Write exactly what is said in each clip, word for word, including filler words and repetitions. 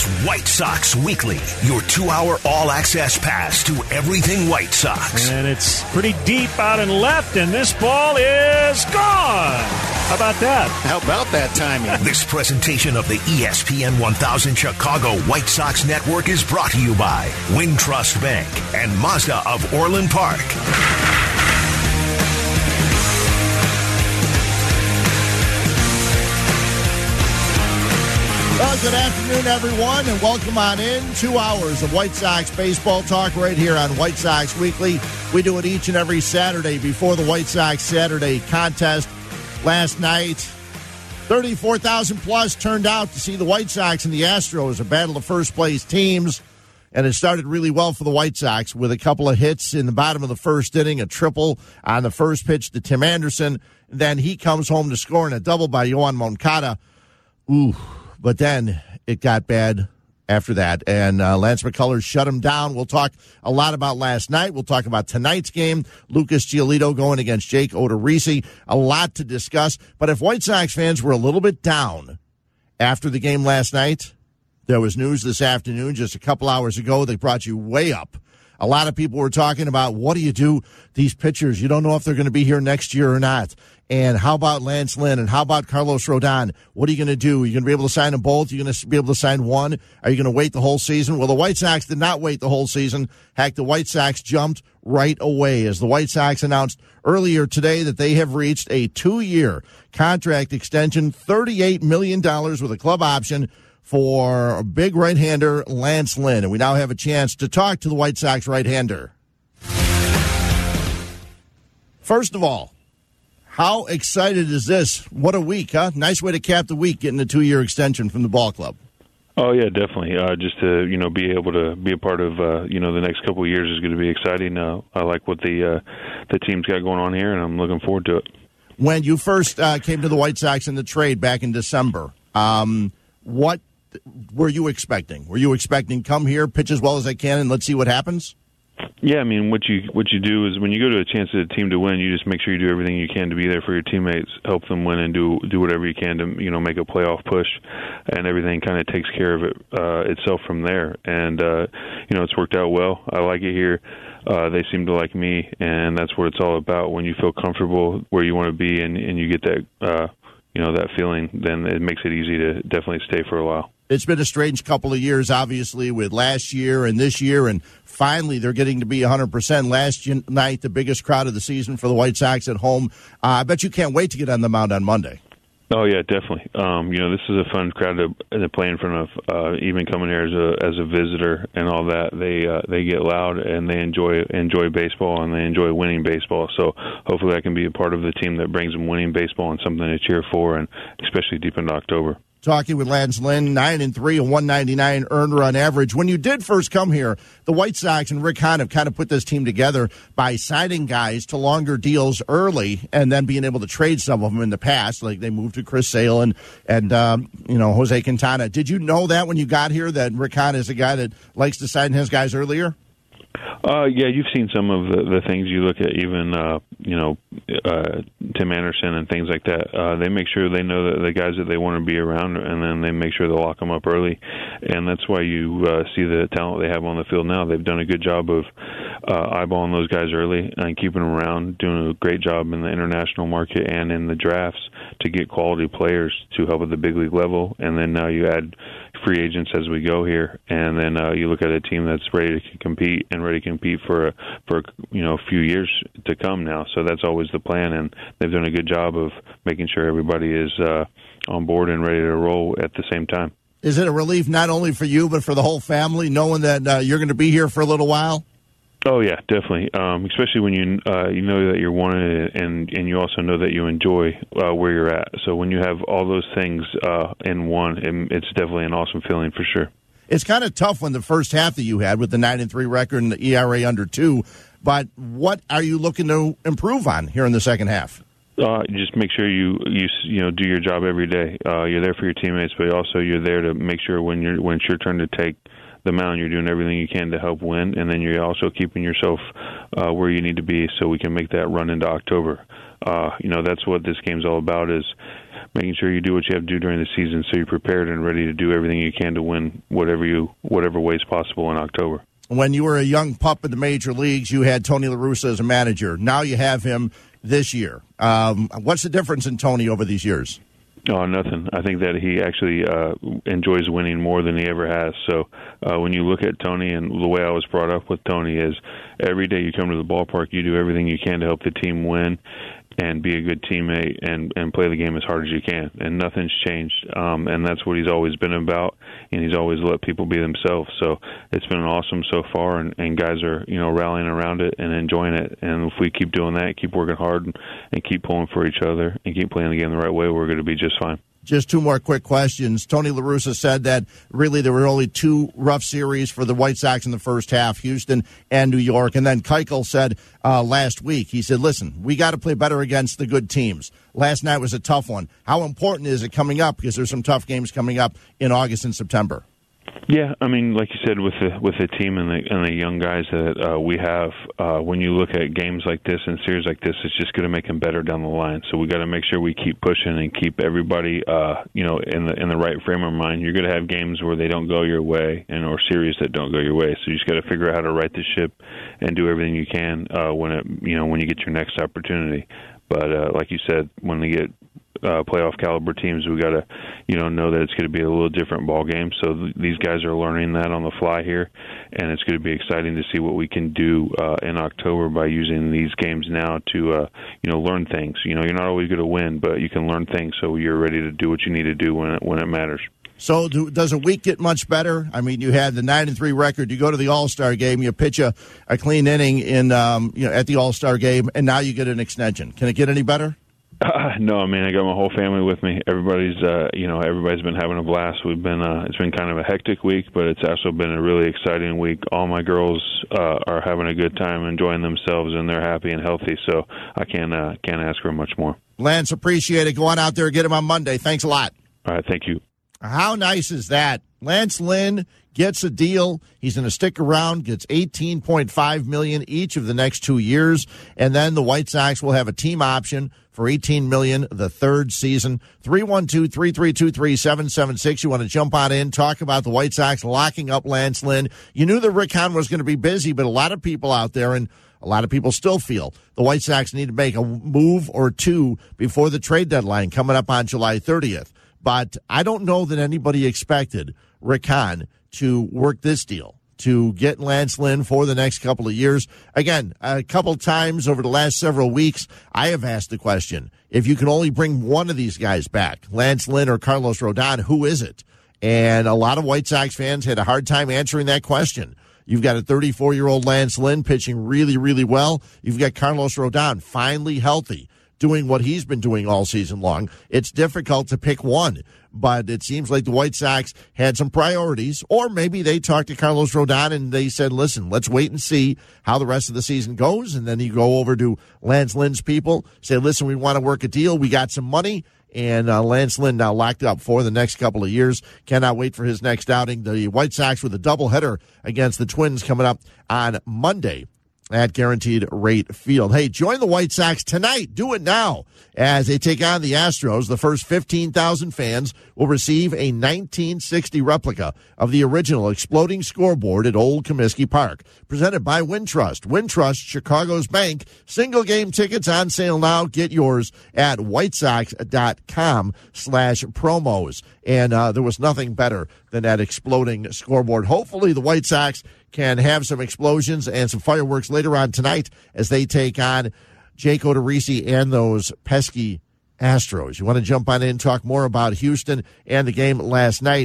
It's White Sox Weekly, your two-hour all-access pass to everything White Sox. And it's pretty deep out and left, and this ball is gone. How about that? How about that timing? This presentation of the E S P N one thousand Chicago White Sox Network is brought to you by Wintrust Bank and Mazda of Orland Park. Well, good afternoon, everyone, and welcome on in. Two hours of White Sox baseball talk right here on White Sox Weekly. We do it each and every Saturday before the White Sox Saturday contest. Last night, thirty-four thousand plus turned out to see the White Sox and the Astros, a battle of first-place teams. And it started really well for the White Sox with a couple of hits in the bottom of the first inning, a triple on the first pitch to Tim Anderson. Then he comes home to score in a double by Yoan Moncada. Ooh. But then it got bad after that, and uh, Lance McCullers shut him down. We'll talk a lot about last night. We'll talk about tonight's game. Lucas Giolito going against Jake Odorizzi. A lot to discuss. But if White Sox fans were a little bit down after the game last night, there was news this afternoon, just a couple hours ago, that brought you way up. A lot of people were talking about, what do you do? These pitchers, you don't know if they're going to be here next year or not. And how about Lance Lynn? And how about Carlos Rodon? What are you going to do? Are you going to be able to sign them both? Are you going to be able to sign one? Are you going to wait the whole season? Well, the White Sox did not wait the whole season. Heck, the White Sox jumped right away as the White Sox announced earlier today that they have reached a two-year contract extension, thirty-eight million dollars with a club option for a big right-hander, Lance Lynn. And we now have a chance to talk to the White Sox right-hander. First of all, how excited is this? What a week, huh? Nice way to cap the week, getting a two-year extension from the ball club. Oh, yeah, definitely. Uh, just to, you know, be able to be a part of, uh, you know, the next couple of years is going to be exciting. Uh, I like what the uh, the team's got going on here, and I'm looking forward to it. When you first uh, came to the White Sox in the trade back in December, um, what were you expecting? Were you expecting come here, pitch as well as I can, and let's see what happens? Yeah, I mean, what you what you do is when you go to a chance at a team to win, you just make sure you do everything you can to be there for your teammates, help them win, and do do whatever you can to, you know, make a playoff push, and everything kind of takes care of it uh, itself from there. And uh, you know, it's worked out well. I like it here. Uh, they seem to like me, and that's what it's all about. When you feel comfortable where you want to be, and, and you get that uh, you know that feeling, then it makes it easy to definitely stay for a while. It's been a strange couple of years, obviously, with last year and this year, and finally they're getting to be one hundred percent. Last night, the biggest crowd of the season for the White Sox at home. Uh, I bet you can't wait to get on the mound on Monday. Oh, yeah, definitely. Um, you know, this is a fun crowd to, to play in front of. Uh, even coming here as a as a visitor and all that, they uh, they get loud and they enjoy enjoy baseball and they enjoy winning baseball. So hopefully I can be a part of the team that brings them winning baseball and something to cheer for, and especially deep into October. Talking with Lance Lynn, nine and three, a one ninety-nine earned run average. When you did first come here, the White Sox and Rick Hahn have kind of put this team together by signing guys to longer deals early and then being able to trade some of them in the past. Like they moved to Chris Sale and, and um, you know, Jose Quintana. Did you know that when you got here that Rick Hahn is a guy that likes to sign his guys earlier? Uh, yeah, you've seen some of the, the things you look at, even, uh, you know, uh, Tim Anderson and things like that. Uh, they make sure they know that the guys that they want to be around, and then they make sure they lock them up early. And that's why you uh, see the talent they have on the field now. They've done a good job of uh, eyeballing those guys early and keeping them around, doing a great job in the international market and in the drafts to get quality players to help at the big league level. And then now you add free agents as we go here, and then uh, you look at a team that's ready to compete and ready to compete for a, for you know a few years to come now. So that's always the plan, and they've done a good job of making sure everybody is uh, on board and ready to roll at the same time. Is it a relief not only for you but for the whole family, knowing that uh, you're going to be here for a little while? Oh yeah, definitely. Um, especially when you uh, you know that you're wanted, and and you also know that you enjoy uh, where you're at. So when you have all those things uh, in one, it, it's definitely an awesome feeling for sure. It's kind of tough when the first half that you had with the nine and three record and the E R A under two. But what are you looking to improve on here in the second half? Uh, just make sure you you you know do your job every day. Uh, you're there for your teammates, but also you're there to make sure when you're when it's your turn to take the mound, you're doing everything you can to help win, and then you're also keeping yourself uh, where you need to be so we can make that run into October. Uh, you know, that's what this game's all about, is making sure you do what you have to do during the season so you're prepared and ready to do everything you can to win whatever you whatever way is possible in October. When you were a young pup in the major leagues, you had Tony La Russa as a manager. Now you have him this year. Um, what's the difference in Tony over these years? Oh, nothing. I think that he actually uh, enjoys winning more than he ever has. So uh, when you look at Tony, and the way I was brought up with Tony is every day you come to the ballpark, you do everything you can to help the team win and be a good teammate and, and play the game as hard as you can. And nothing's changed. Um, and that's what he's always been about, and he's always let people be themselves. So it's been awesome so far, and, and guys are, you know, rallying around it and enjoying it. And if we keep doing that, keep working hard, and, and keep pulling for each other and keep playing the game the right way, we're going to be just fine. Just two more quick questions. Tony La Russa said that really there were only two rough series for the White Sox in the first half, Houston and New York. And then Keuchel said uh, last week, he said, listen, we got to play better against the good teams. Last night was a tough one. How important is it coming up? Because there's some tough games coming up in August and September. Yeah, I mean, like you said, with the with the team and the and the young guys that uh, we have, uh, when you look at games like this and series like this, it's just going to make them better down the line. So we got to make sure we keep pushing and keep everybody, uh, you know, in the in the right frame of mind. You're going to have games where they don't go your way, and or series that don't go your way. So you just got to figure out how to right the ship and do everything you can uh, when it you know when you get your next opportunity. But uh, like you said, when they get Uh, playoff caliber teams, we got to, you know, know that it's going to be a little different ball game. So th- these guys are learning that on the fly here, and it's going to be exciting to see what we can do uh, in October by using these games now to, uh, you know, learn things. You know, you're not always going to win, but you can learn things so you're ready to do what you need to do when it, when it matters. So do, does a week get much better? I mean, you had the nine and three record. You go to the All-Star game, you pitch a, a clean inning in um, you know at the All-Star game, and now you get an extension. Can it get any better? Uh, no, I mean, I got my whole family with me. Everybody's, uh, you know, everybody's been having a blast. We've been, uh, it's been kind of a hectic week, but it's also been a really exciting week. All my girls uh, are having a good time, enjoying themselves, and they're happy and healthy. So I can't, uh, can't ask for much more. Lance, appreciate it. Go on out there and get him on Monday. Thanks a lot. All right, thank you. How nice is that? Lance Lynn gets a deal. He's going to stick around, gets eighteen point five million dollars each of the next two years, and then the White Sox will have a team option for eighteen million dollars the third season. three one two, three three two, three seven seven six. You want to jump on in, talk about the White Sox locking up Lance Lynn. You knew that Rick Hahn was going to be busy, but a lot of people out there, and a lot of people still feel the White Sox need to make a move or two before the trade deadline coming up on July thirtieth. But I don't know that anybody expected Rick Hahn to work this deal, to get Lance Lynn for the next couple of years. Again, a couple times over the last several weeks, I have asked the question, if you can only bring one of these guys back, Lance Lynn or Carlos Rodon, who is it? And a lot of White Sox fans had a hard time answering that question. You've got a thirty-four-year-old Lance Lynn pitching really, really well. You've got Carlos Rodon finally healthy, doing what he's been doing all season long. It's difficult to pick one, but it seems like the White Sox had some priorities, or maybe they talked to Carlos Rodon and they said, listen, let's wait and see how the rest of the season goes. And then you go over to Lance Lynn's people, say, listen, we want to work a deal. We got some money. And uh, Lance Lynn now locked up for the next couple of years. Cannot wait for his next outing. The White Sox with a doubleheader against the Twins coming up on Monday at Guaranteed Rate Field. Hey, join the White Sox tonight. Do it now as they take on the Astros. The first fifteen thousand fans will receive a nineteen sixty replica of the original exploding scoreboard at Old Comiskey Park. Presented by Wintrust. Wintrust, Chicago's bank. Single game tickets on sale now. Get yours at whitesox.com slash promos. And uh, there was nothing better than that exploding scoreboard. Hopefully the White Sox can have some explosions and some fireworks later on tonight as they take on Jake Odorizzi and those pesky Astros. You want to jump on in and talk more about Houston and the game last night?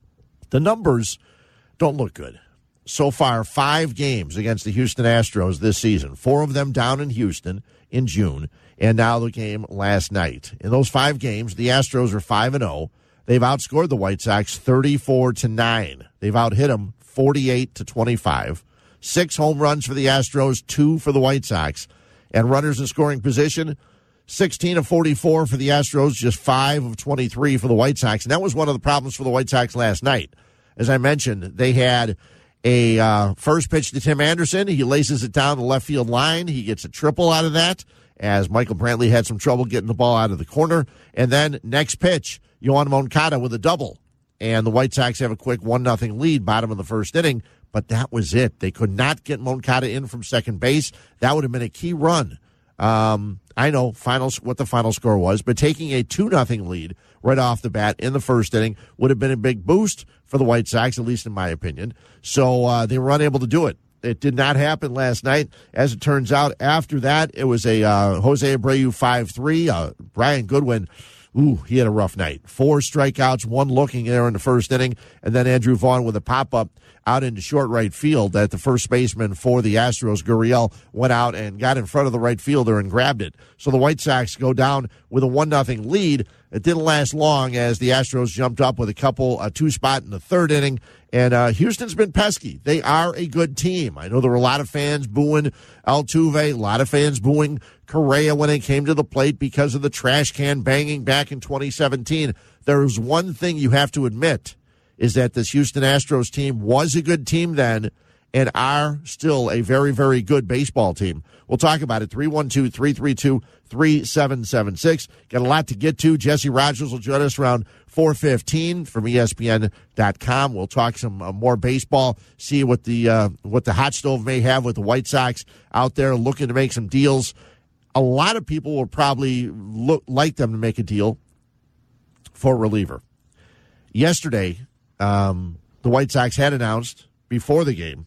The numbers don't look good. So far, five games against the Houston Astros this season. Four of them down in Houston in June, and now the game last night. In those five games, the Astros are five and oh. They've outscored the White Sox thirty-four to nine. They've outhit them forty-eight to twenty-five. Six home runs for the Astros, two for the White Sox. And runners in scoring position, sixteen of forty-four for the Astros, just five of twenty-three for the White Sox. And that was one of the problems for the White Sox last night. As I mentioned, they had a uh, first pitch to Tim Anderson. He laces it down the left field line. He gets a triple out of that. as Michael Brantley had some trouble getting the ball out of the corner. And then next pitch, Yoan Moncada with a double. And the White Sox have a quick one nothing lead, bottom of the first inning. But that was it. They could not get Moncada in from second base. That would have been a key run. Um, I know final what the final score was, but taking a two nothing lead right off the bat in the first inning would have been a big boost for the White Sox, at least in my opinion. So uh, they were unable to do it. It did not happen last night. As it turns out, after that, it was a uh, Jose Abreu five three. Uh, Brian Goodwin, ooh, he had a rough night. Four strikeouts, one looking there in the first inning, and then Andrew Vaughn with a pop-up out into short right field that the first baseman for the Astros, Gurriel, went out and got in front of the right fielder and grabbed it. So the White Sox go down with a one nothing lead. It didn't last long as the Astros jumped up with a couple, a two-spot in the third inning. And uh, Houston's been pesky. They are a good team. I know there were a lot of fans booing Altuve, a lot of fans booing Correa when they came to the plate because of the trash can banging back in twenty seventeen. There's one thing you have to admit, is that this Houston Astros team was a good team then and are still a very, very good baseball team. We'll talk about it. three one two, three three two, three seven seven six. Got a lot to get to. Jesse Rogers will join us around four fifteen from E S P N dot com. We'll talk some uh, more baseball, see what the uh, what the hot stove may have with the White Sox out there looking to make some deals. A lot of people will probably look like them to make a deal for a reliever. Yesterday, um, the White Sox had announced before the game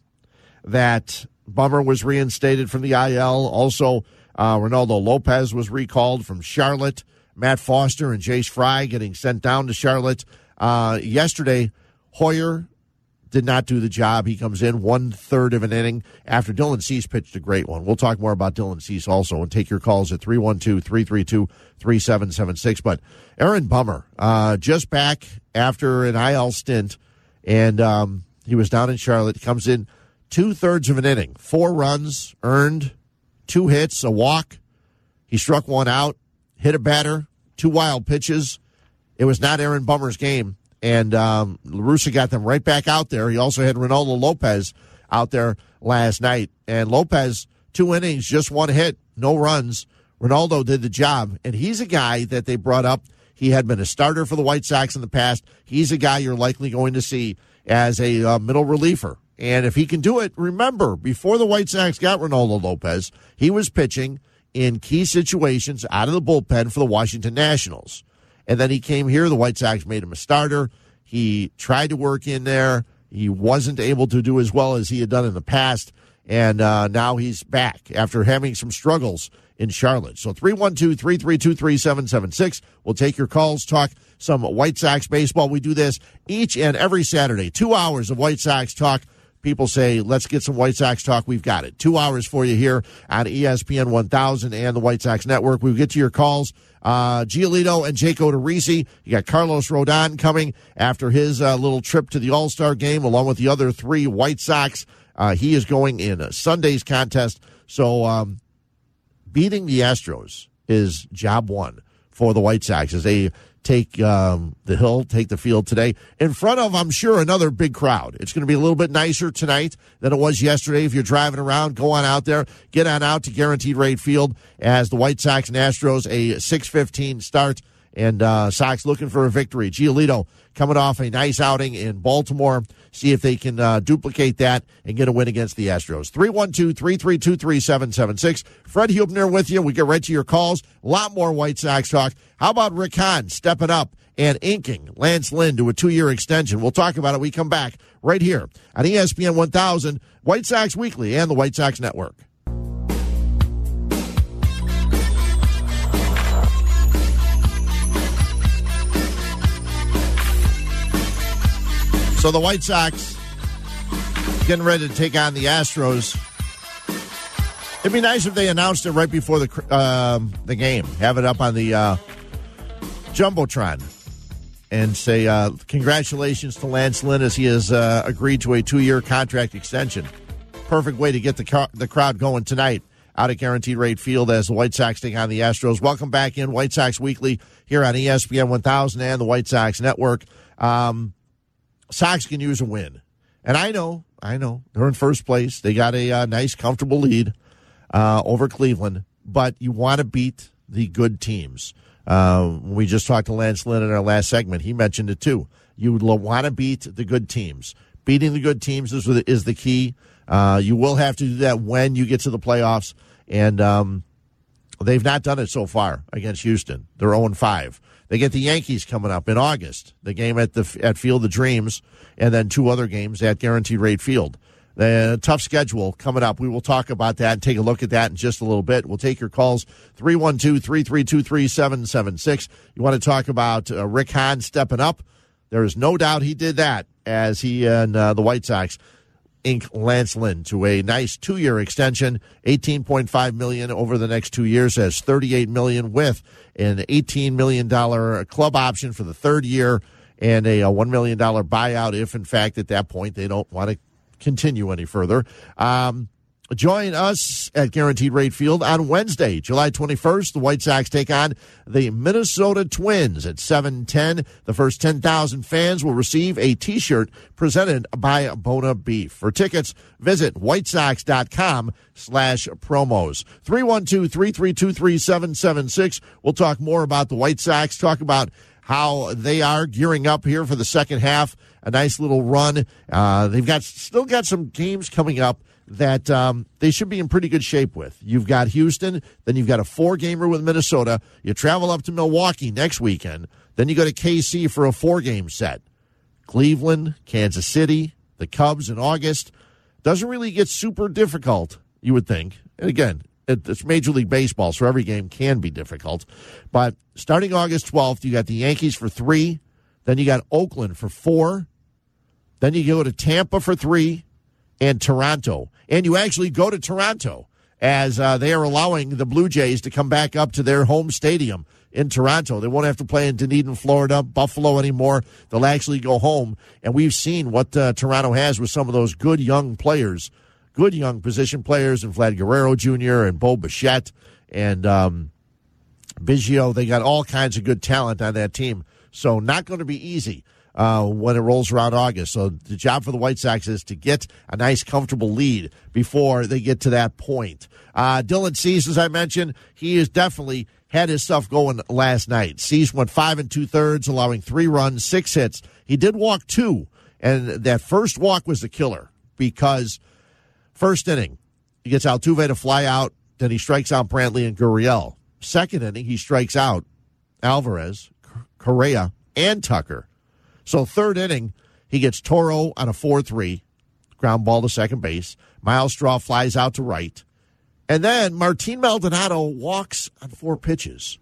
that Bummer was reinstated from the I L. Also, uh, Ronaldo Lopez was recalled from Charlotte. Matt Foster and Jace Fry getting sent down to Charlotte. Uh, yesterday, Hoyer did not do the job. He comes in one-third of an inning after Dylan Cease pitched a great one. We'll talk more about Dylan Cease also and take your calls at three one two, three three two, three seven seven six. But Aaron Bummer, uh, just back after an I L stint, and um, he was down in Charlotte, comes in two-thirds of an inning, four runs earned, two hits, a walk. He struck one out, hit a batter, two wild pitches. It was not Aaron Bummer's game, and um, La Russa got them right back out there. He also had Ronaldo Lopez out there last night, and Lopez, two innings, just one hit, no runs. Ronaldo did the job, and he's a guy that they brought up. He had been a starter for the White Sox in the past. He's a guy you're likely going to see as a uh, middle reliever. And if he can do it, remember, before the White Sox got Ronaldo Lopez, he was pitching in key situations out of the bullpen for the Washington Nationals. And then he came here. The White Sox made him a starter. He tried to work in there. He wasn't able to do as well as he had done in the past. And uh, now he's back after having some struggles in Charlotte. So three one two, three three two, three seven seven six. We'll take your calls, talk some White Sox baseball. We do this each and every Saturday. Two hours of White Sox talk. People say, let's get some White Sox talk. We've got it. Two hours for you here on E S P N one thousand and the White Sox Network. We'll get to your calls. Uh, Giolito and Jake Odorizzi. You got Carlos Rodon coming after his uh, little trip to the All-Star game, along with the other three White Sox. Uh, he is going in a Sunday's contest. So um, beating the Astros is job one for the White Sox as they take um, the hill, take the field today in front of, I'm sure, another big crowd. It's going to be a little bit nicer tonight than it was yesterday. If you're driving around, go on out there, get on out to Guaranteed Rate Field as the White Sox and Astros, a six fifteen start, and uh, Sox looking for a victory. Giolito coming off a nice outing in Baltimore. See if they can uh, duplicate that and get a win against the Astros. three one two, three three two, three seven seven six. Fred Hubner with you. We get right to your calls. A lot more White Sox talk. How about Rick Hahn stepping up and inking Lance Lynn to a two-year extension? We'll talk about it. We come back right here on E S P N one thousand, White Sox Weekly, and the White Sox Network. So the White Sox getting ready to take on the Astros. It'd be nice if they announced it right before the uh, the game. Have it up on the uh, Jumbotron and say uh, congratulations to Lance Lynn as he has uh, agreed to a two-year contract extension. Perfect way to get the car- the crowd going tonight out at Guaranteed Rate Field as the White Sox take on the Astros. Welcome back in White Sox Weekly here on E S P N one thousand and the White Sox Network. Um, Sox can use a win. And I know, I know, they're in first place. They got a uh, nice, comfortable lead uh, over Cleveland. but you want to beat the good teams. Uh, we just talked to Lance Lynn in our last segment. He mentioned it too. You want to beat the good teams. Beating the good teams is, is the key. Uh, you will have to do that when you get to the playoffs, and um, they've not done it so far against Houston. They're oh and five. They get the Yankees coming up in August, the game at the at Field of Dreams, and then two other games at Guaranteed Rate Field. The tough schedule coming up. We will talk about that and take a look at that in just a little bit. We'll take your calls, three one two, three three two, three seven seven six. You want to talk about uh, Rick Hahn stepping up? There is no doubt he did that as he and uh, the White Sox inked Lance Lynn to a nice two-year extension, eighteen point five million dollars over the next two years, as thirty-eight million dollars with an eighteen million dollars club option for the third year and a, a one million dollars buyout if, in fact, at that point they don't want to continue any further. Um, join us at Guaranteed Rate Field on Wednesday, July twenty-first. The White Sox take on the Minnesota Twins at seven ten. The first ten thousand fans will receive a T-shirt presented by Bona Beef. For tickets, visit whitesox.com slash promos. three one two, three three two, three seven seven six. We'll talk more about the White Sox, talk about how they are gearing up here for the second half. A nice little run. Uh, they've got still got some games coming up that um, they should be in pretty good shape with. You've got Houston, then you've got a four-gamer with Minnesota. You travel up to Milwaukee next weekend. Then you go to K C for a four-game set. Cleveland, Kansas City, the Cubs in August. Doesn't really get super difficult, you would think. And again, it's Major League Baseball, so every game can be difficult. But starting August twelfth, you got the Yankees for three. Then you got Oakland for four. Then you go to Tampa for three and Toronto. And you actually go to Toronto as uh, they are allowing the Blue Jays to come back up to their home stadium in Toronto. They won't have to play in Dunedin, Florida, Buffalo anymore. They'll actually go home. And we've seen what uh, Toronto has with some of those good young players, good young position players, and Vlad Guerrero Junior and Bo Bichette and um, Biggio. They got all kinds of good talent on that team. So not going to be easy uh, when it rolls around August. So the job for the White Sox is to get a nice, comfortable lead before they get to that point. Uh, Dylan Cease, as I mentioned, he has definitely had his stuff going last night. Cease went five and two-thirds, allowing three runs, six hits. He did walk two, and that first walk was the killer because first inning, he gets Altuve to fly out, then he strikes out Brantley and Gurriel. Second inning, he strikes out Alvarez, Correa, and Tucker. So third inning, he gets Toro on a four three, ground ball to second base. Miles Straw flies out to right. And then Martin Maldonado walks on four pitches.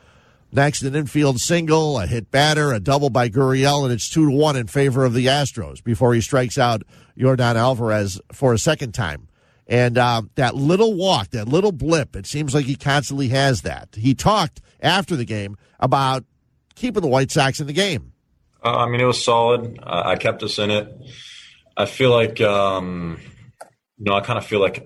Next, an infield single, a hit batter, a double by Gurriel, and it's two to one in favor of the Astros before he strikes out Yordan Alvarez for a second time. And uh, that little walk, that little blip, it seems like he constantly has that. He talked after the game about keeping the White Sox in the game. Uh, I mean, it was solid. Uh, I kept us in it. I feel like, um, you know, I kind of feel like,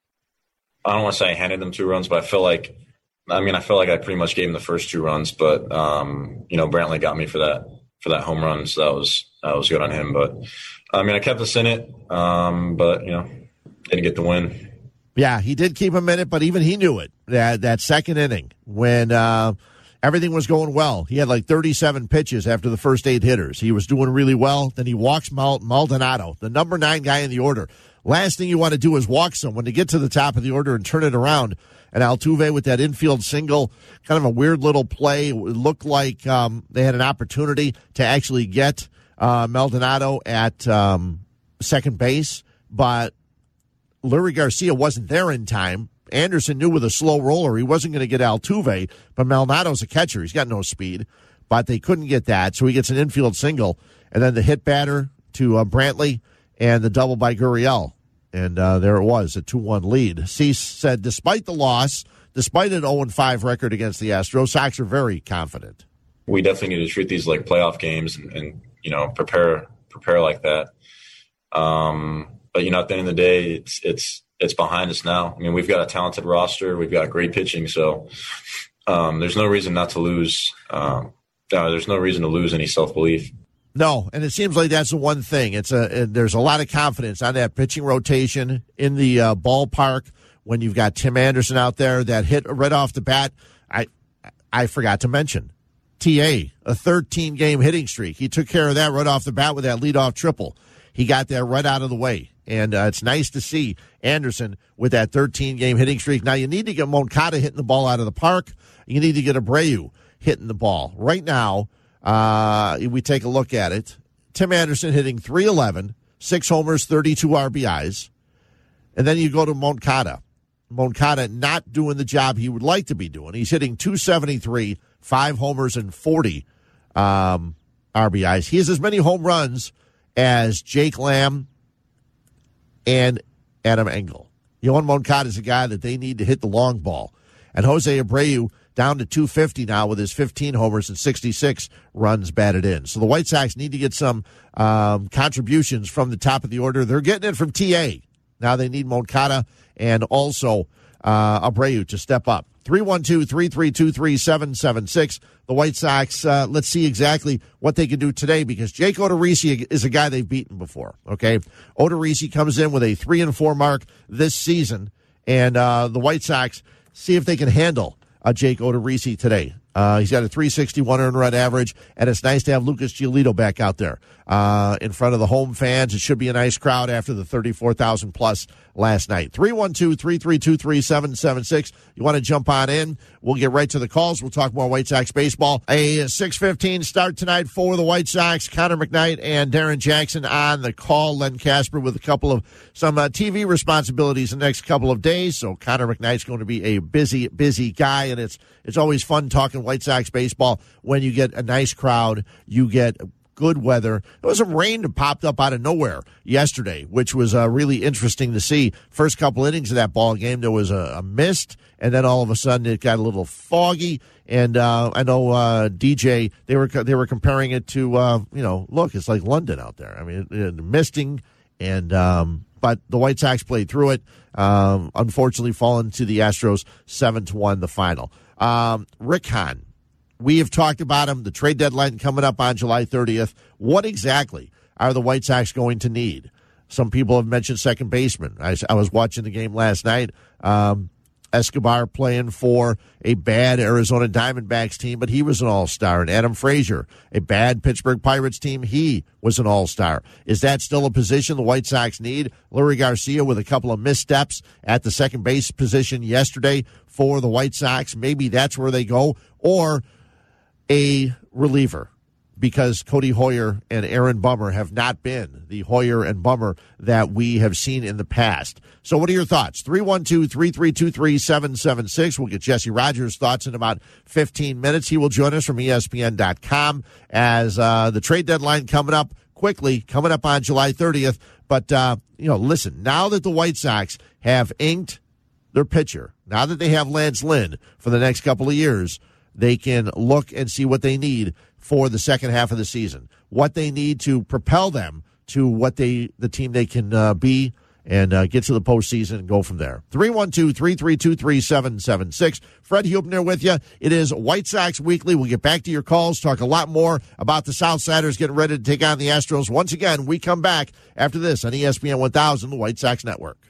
I don't want to say I handed them two runs, but I feel like, I mean, I feel like I pretty much gave them the first two runs, but, um, you know, Brantley got me for that, for that home run. So that was, that was good on him. But, I mean, I kept us in it, um, but, you know, didn't get the win. Yeah, he did keep him in it, but even he knew it, that, that second inning when, uh, everything was going well. He had like thirty-seven pitches after the first eight hitters. He was doing really well. Then he walks Mal- Maldonado, the number nine guy in the order. Last thing you want to do is walk someone to get to the top of the order and turn it around. And Altuve with that infield single, kind of a weird little play. It looked like um, they had an opportunity to actually get uh, Maldonado at um, second base, but Leury Garcia wasn't there in time. Anderson knew with a slow roller he wasn't going to get Altuve, but Maldonado's a catcher. He's got no speed, but they couldn't get that, so he gets an infield single, and then the hit batter to uh, Brantley and the double by Gurriel, and uh, there it was, a two one lead. Cease said despite the loss, despite an oh and five record against the Astros, Sox are very confident. We definitely need to treat these like playoff games and, and you know, prepare prepare like that. Um, but, you know, at the end of the day, it's it's it's behind us now. I mean, we've got a talented roster. We've got great pitching. So um, there's no reason not to lose. Um, uh, there's no reason to lose any self-belief. No, and it seems like that's the one thing. It's a, there's a lot of confidence on that pitching rotation in the uh, ballpark when you've got Tim Anderson out there that hit right off the bat. I I forgot to mention T A, a thirteen-game hitting streak. He took care of that right off the bat with that leadoff triple. He got that right out of the way. And uh, it's nice to see Anderson with that thirteen-game hitting streak. Now, you need to get Moncada hitting the ball out of the park. You need to get Abreu hitting the ball. Right now, uh, we take a look at it. Tim Anderson hitting three eleven, six homers, thirty-two R B Is. And then you go to Moncada. Moncada not doing the job he would like to be doing. He's hitting two seventy-three, five homers, and forty um, R B Is. He has as many home runs as Jake Lamb and Adam Engel. Yohan Moncada is a guy that they need to hit the long ball. And Jose Abreu down to two fifty now with his fifteen homers and sixty-six runs batted in. So the White Sox need to get some um, contributions from the top of the order. They're getting it from T A. Now they need Moncada and also uh, Abreu to step up. three one two, three three two, three seven seven six. The White Sox, uh, let's see exactly what they can do today, because Jake Odorizzi is a guy they've beaten before, okay? Odorizzi comes in with a three and four mark this season, and uh, the White Sox see if they can handle uh, Jake Odorizzi today. Uh, he's got a three sixty-one earned run average, and it's nice to have Lucas Giolito back out there uh, in front of the home fans. It should be a nice crowd after the thirty-four thousand plus last night. three one two, three three two, three seven seven six. You want to jump on in? We'll get right to the calls. We'll talk more White Sox baseball. A six fifteen start tonight for the White Sox. Connor McKnight and Darren Jackson on the call. Len Casper with a couple of some uh, T V responsibilities the next couple of days. So Connor McKnight's going to be a busy, busy guy, and it's it's always fun talking White Sox baseball when you get a nice crowd, you get good weather. There was some rain that popped up out of nowhere yesterday, which was uh, really interesting to see. First couple innings of that ball game, there was a, a mist, and then all of a sudden it got a little foggy. And uh, I know uh, D J, they were they were comparing it to uh, you know, look, it's like London out there. I mean, it, it, misting, and um, but the White Sox played through it. Um, unfortunately, falling to the Astros seven to one the final. Um, Rick Hahn. We have talked about him, the trade deadline coming up on July thirtieth. What exactly are the White Sox going to need? Some people have mentioned second baseman. I, I was watching the game last night. Um, Escobar playing for a bad Arizona Diamondbacks team, but he was an all-star. And Adam Frazier, a bad Pittsburgh Pirates team, he was an all-star. Is that still a position the White Sox need? Leury Garcia with a couple of missteps at the second base position yesterday for the White Sox. Maybe that's where they go. Or a reliever, because Cody Hoyer and Aaron Bummer have not been the Hoyer and Bummer that we have seen in the past. So what are your thoughts? three one two, three three two, three seven seven six. We'll get Jesse Rogers' thoughts in about fifteen minutes. He will join us from E S P N dot com as uh, the trade deadline coming up quickly, coming up on July thirtieth. But, uh, you know, listen, now that the White Sox have inked their pitcher, now that they have Lance Lynn for the next couple of years, they can look and see what they need for the second half of the season, what they need to propel them to what they the team they can uh, be and uh, get to the postseason and go from there. three one two, three three two, three seven seven six. Fred Hubner with you. It is White Sox Weekly. We'll get back to your calls, talk a lot more about the Southsiders getting ready to take on the Astros. Once again, we come back after this on E S P N one thousand, the White Sox Network.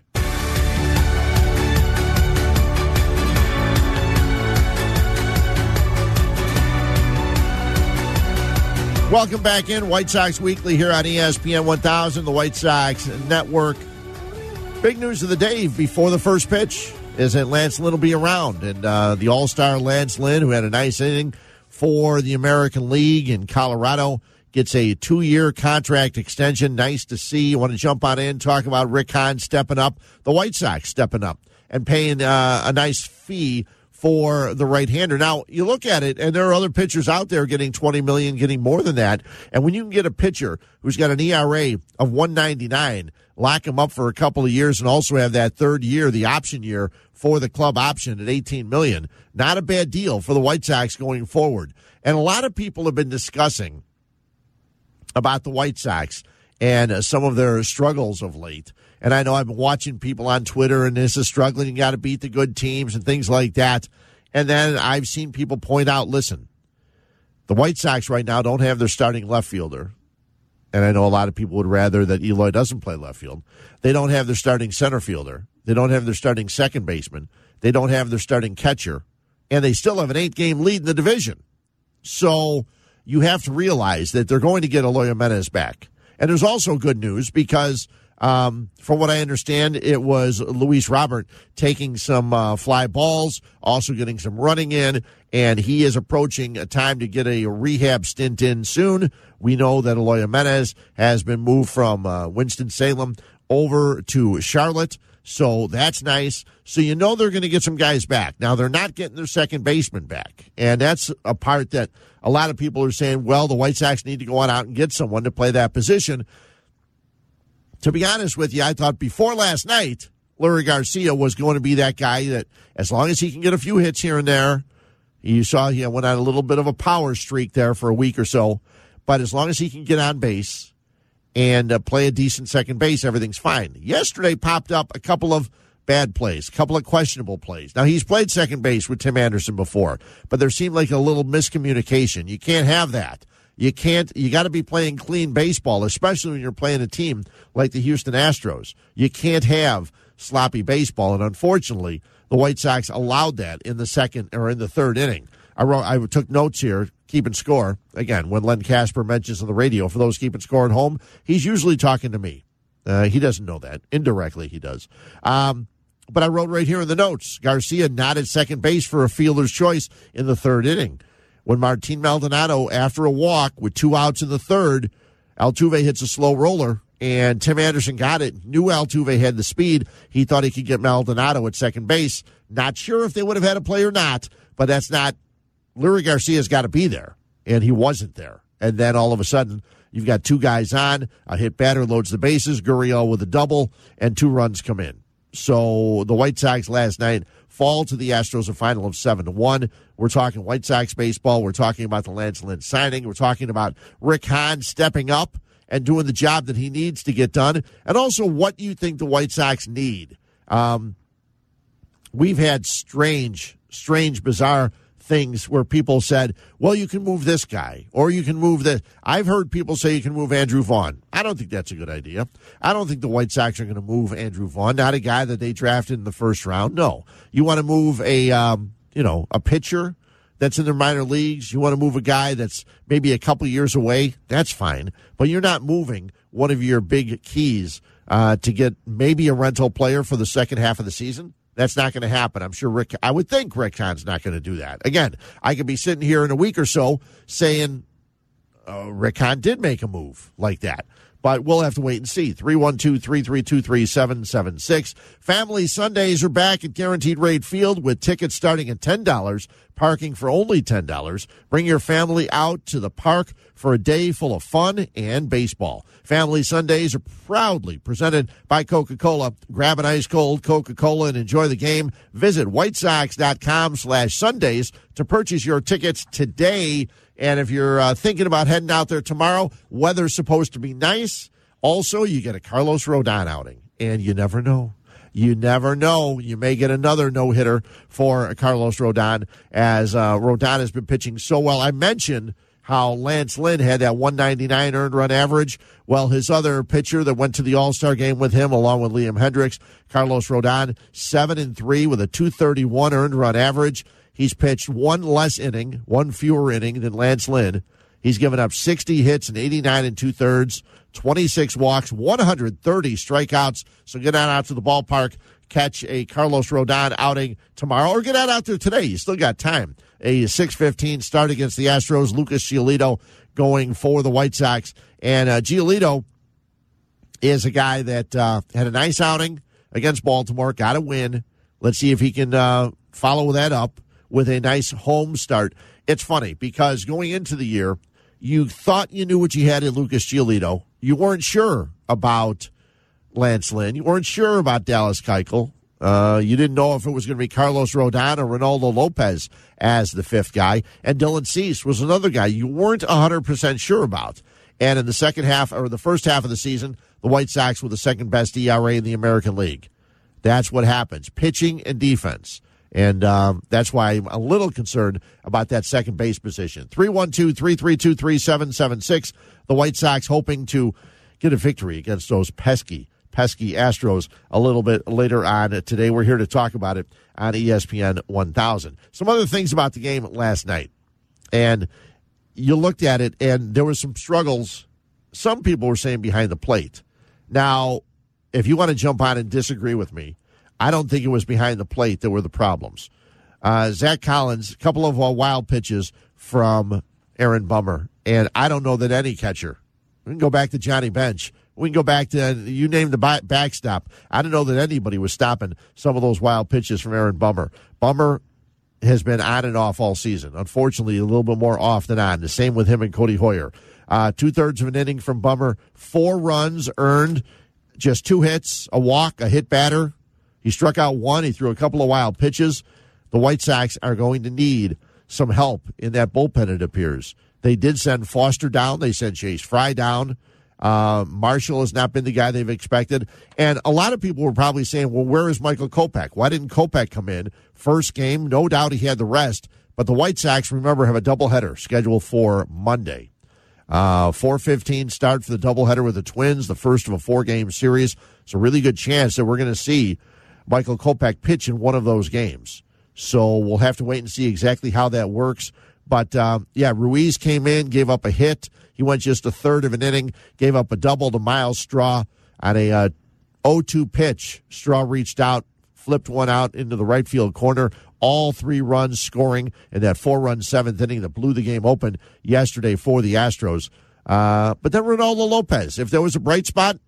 Welcome back in. White Sox Weekly here on E S P N one thousand, the White Sox Network. Big news of the day before the first pitch is that Lance Lynn will be around. And uh, the all-star Lance Lynn, who had a nice inning for the American League in Colorado, gets a two-year contract extension. Nice to see. You want to jump on in, talk about Rick Hahn stepping up, the White Sox stepping up and paying uh, a nice fee for the right-hander. Now, you look at it, and there are other pitchers out there getting twenty million dollars, getting more than that. And when you can get a pitcher who's got an E R A of one ninety-nine, lock him up for a couple of years, and also have that third year, the option year, for the club option at eighteen million dollars, not a bad deal for the White Sox going forward. And a lot of people have been discussing about the White Sox and uh, some of their struggles of late. And I know I've been watching people on Twitter, and this is struggling. You got to beat the good teams and things like that. And then I've seen people point out, listen, the White Sox right now don't have their starting left fielder. And I know a lot of people would rather that Eloy doesn't play left field. They don't have their starting center fielder. They don't have their starting second baseman. They don't have their starting catcher. And they still have an eight-game lead in the division. So you have to realize that they're going to get Eloy Jimenez back. And there's also good news because, um, from what I understand, it was Luis Robert taking some uh, fly balls, also getting some running in, and he is approaching a time to get a rehab stint in soon. We know that Eloy Jimenez has been moved from uh, Winston-Salem over to Charlotte. So that's nice. So you know they're going to get some guys back. Now, they're not getting their second baseman back. And that's a part that a lot of people are saying, well, the White Sox need to go on out and get someone to play that position. To be honest with you, I thought before last night, Leury Garcia was going to be that guy that as long as he can get a few hits here and there, you saw he went on a little bit of a power streak there for a week or so, but as long as he can get on base and uh, play a decent second base, everything's fine. Yesterday popped up a couple of bad plays, a couple of questionable plays. Now, he's played second base with Tim Anderson before, but there seemed like a little miscommunication. You can't have that. You can't, you got to be playing clean baseball, especially when you're playing a team like the Houston Astros. You can't have sloppy baseball, and unfortunately, the White Sox allowed that in the second or in the third inning. I wrote, I took notes here, keeping score. Again, when Len Casper mentions on the radio, for those keeping score at home, he's usually talking to me. Uh, he doesn't know that. Indirectly, he does. Um, but I wrote right here in the notes, Garcia not at second base for a fielder's choice in the third inning. When Martin Maldonado, after a walk with two outs in the third, Altuve hits a slow roller, and Tim Anderson got it. Knew Altuve had the speed. He thought he could get Maldonado at second base. Not sure if they would have had a play or not, but that's not. Leury Garcia's got to be there, and he wasn't there. And then all of a sudden, you've got two guys on, a hit batter loads the bases, Gurriel with a double, and two runs come in. So the White Sox last night fall to the Astros a final of seven to one. We're talking White Sox baseball. We're talking about the Lance Lynn signing. We're talking about Rick Hahn stepping up and doing the job that he needs to get done, and also what you think the White Sox need. Um, we've had strange, strange, bizarre things where people said, well, you can move this guy, or you can move this. I've heard people say you can move Andrew Vaughn. I don't think that's a good idea. I don't think the White Sox are going to move Andrew Vaughn, not a guy that they drafted in the first round. No. You want to move a, um, you know, a pitcher that's in their minor leagues. You want to move a guy that's maybe a couple years away. That's fine. But you're not moving one of your big keys uh, to get maybe a rental player for the second half of the season. That's not going to happen. I'm sure Rick, I would think Rick Hahn's not going to do that. Again, I could be sitting here in a week or so saying uh, Rick Hahn did make a move like that. But we'll have to wait and see. three one two, three three two, three seven seven six. Family Sundays are back at Guaranteed Rate Field with tickets starting at ten dollars, parking for only ten dollars. Bring your family out to the park for a day full of fun and baseball. Family Sundays are proudly presented by Coca-Cola. Grab an ice-cold Coca-Cola and enjoy the game. Visit whitesox.com slash Sundays to purchase your tickets today. And if you're uh, thinking about heading out there tomorrow, weather's supposed to be nice. Also, you get a Carlos Rodon outing, and you never know. You never know. You may get another no-hitter for Carlos Rodon, as uh, Rodon has been pitching so well. I mentioned how Lance Lynn had that one ninety-nine earned run average. Well, his other pitcher that went to the All-Star game with him, along with Liam Hendricks, Carlos Rodon, seven and three with a two thirty-one earned run average. He's pitched one less inning, one fewer inning than Lance Lynn. He's given up sixty hits and eighty-nine and two-thirds, twenty-six walks, one hundred thirty strikeouts. So get on out to the ballpark, catch a Carlos Rodon outing tomorrow, or get on out there today. You still got time. A six fifteen start against the Astros. Lucas Giolito going for the White Sox. And uh, Giolito is a guy that uh, had a nice outing against Baltimore, got a win. Let's see if he can uh, follow that up with a nice home start. It's funny because going into the year, you thought you knew what you had in Lucas Giolito. You weren't sure about Lance Lynn. You weren't sure about Dallas Keuchel. Uh, you didn't know if it was going to be Carlos Rodon or Ronaldo Lopez as the fifth guy. And Dylan Cease was another guy you weren't one hundred percent sure about. And in the second half, or the first half of the season, the White Sox were the second best E R A in the American League. That's what happens. Pitching and defense. And um, that's why I'm a little concerned about that second base position. three one two, three three two, three seven seven six. The White Sox hoping to get a victory against those pesky, pesky Astros a little bit later on today. We're here to talk about it on E S P N one thousand. Some other things about the game last night. And you looked at it, and there were some struggles. Some people were saying behind the plate. Now, if you want to jump on and disagree with me, I don't think it was behind the plate that were the problems. Uh, Zach Collins, a couple of uh, wild pitches from Aaron Bummer, and I don't know that any catcher. We can go back to Johnny Bench. We can go back to, you name the back, backstop. I don't know that anybody was stopping some of those wild pitches from Aaron Bummer. Bummer has been on and off all season. Unfortunately, a little bit more off than on. The same with him and Cody Hoyer. Uh, two-thirds of an inning from Bummer. Four runs earned, just two hits, a walk, a hit batter. He struck out one. He threw a couple of wild pitches. The White Sox are going to need some help in that bullpen, it appears. They did send Foster down. They sent Chase Fry down. Uh, Marshall has not been the guy they've expected. And a lot of people were probably saying, well, where is Michael Kopech? Why didn't Kopech come in? First game, no doubt he had the rest. But the White Sox, remember, have a doubleheader scheduled for Monday. Uh, four fifteen start for the doubleheader with the Twins, the first of a four-game series. It's a really good chance that we're going to see Michael Kopech pitch in one of those games. So we'll have to wait and see exactly how that works. But, um, yeah, Ruiz came in, gave up a hit. He went just a third of an inning, gave up a double to Miles Straw on a uh, oh two pitch. Straw reached out, flipped one out into the right field corner. All three runs scoring in that four-run seventh inning that blew the game open yesterday for the Astros. Uh, but then Ronaldo Lopez, if there was a bright spot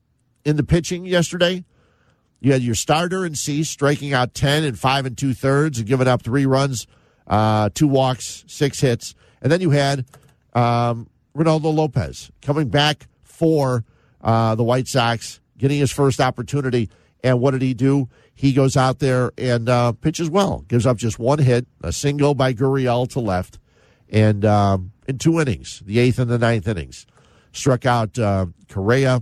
in the pitching yesterday, you had your starter in Cease striking out ten and five and two-thirds and giving up three runs, uh, two walks, six hits. And then you had um, Ronaldo Lopez coming back for uh, the White Sox, getting his first opportunity. And what did he do? He goes out there and uh, pitches well. Gives up just one hit, a single by Gurriel to left, and um, in two innings, the eighth and the ninth innings. Struck out uh, Correa.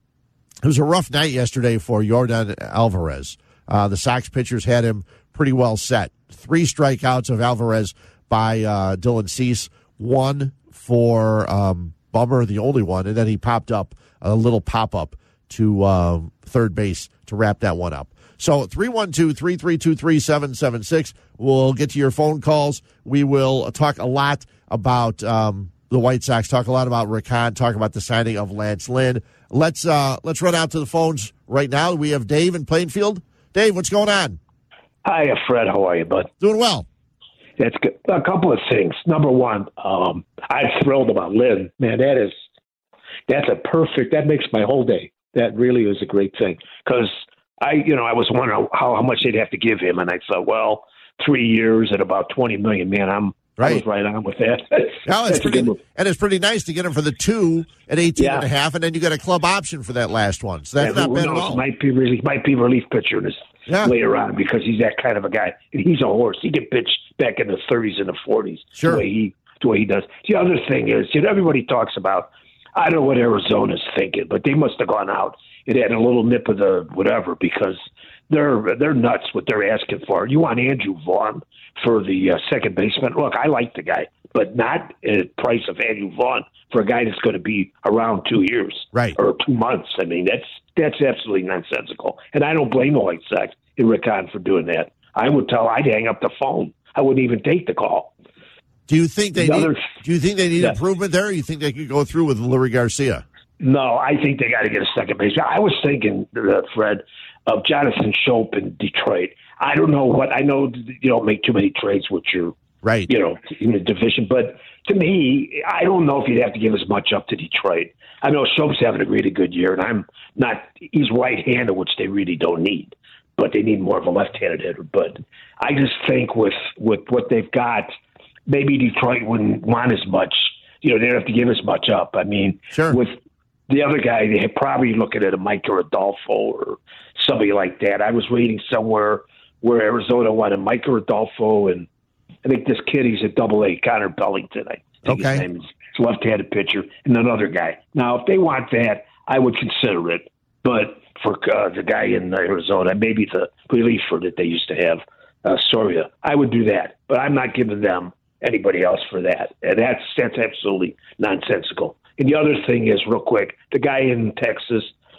It was a rough night yesterday for Yordan Alvarez. Uh, the Sox pitchers had him pretty well set. Three strikeouts of Alvarez by uh, Dylan Cease. One for um, Bummer, the only one, and then he popped up a little pop-up to uh, third base to wrap that one up. So three one two, three three two, three seven seven six. We'll get to your phone calls. We will talk a lot about um, the White Sox, talk a lot about Rick Hahn, talk about the signing of Lance Lynn. Let's uh, let's run out to the phones right now. We have Dave in Plainfield. Dave, what's going on? Hi, Fred. How are you, bud? Doing well. That's good. A couple of things. Number one, um, I'm thrilled about Lynn. Man, that is that's a perfect. That makes my whole day. That really is a great thing because I, you know, I was wondering how, how much they'd have to give him, and I thought, well, three years at about twenty million. Man, I'm right. I was right on with that. No, it's pretty, and it's pretty nice to get him for the two at eighteen yeah. and a half, and then you got a club option for that last one. So that's yeah, not bad at all. Might be really, might be relief pitcher in his yeah. later on because he's that kind of a guy. And he's a horse. He can pitch back in the thirties and the forties. Sure. The way he, the way he does. The other thing is, you know, everybody talks about. I don't know what Arizona's thinking, but they must have gone out. It had a little nip of the whatever because they're they're nuts what they're asking for. You want Andrew Vaughn for the uh, second baseman? Look, I like the guy, but not at the price of Andrew Vaughn for a guy that's going to be around two years, right, or two months. I mean, that's that's absolutely nonsensical, and I don't blame the White Sox and Rick Hahn for doing that. I would tell, I'd hang up the phone. I wouldn't even take the call. Do you think they the need? Other, do you think they need yeah. improvement there? Or you think they could go through with Lurie Garcia? No, I think they got to get a second baseman. I was thinking, uh, Fred, of Jonathan Schoop in Detroit. I don't know what I know. You don't make too many trades with your right, you know, in the division. But to me, I don't know if you'd have to give as much up to Detroit. I know Schoop's having a really good year, and I'm not. He's right-handed, which they really don't need, but they need more of a left-handed hitter. But I just think with with what they've got. Maybe Detroit wouldn't want as much. You know, they don't have to give as much up. I mean, sure. with the other guy, they're probably looking at a Mike Rodolfo or somebody like that. I was reading somewhere where Arizona wanted Mike Rodolfo, and I think this kid, he's a double A, Connor Bellington. I think okay. his name is. He's a left-handed pitcher, and another guy. Now, if they want that, I would consider it. But for uh, the guy in Arizona, maybe the reliever that they used to have, uh, Soria, I would do that. But I'm not giving them anybody else for that. And that's that's absolutely nonsensical. And the other thing is, real quick, the guy in Texas,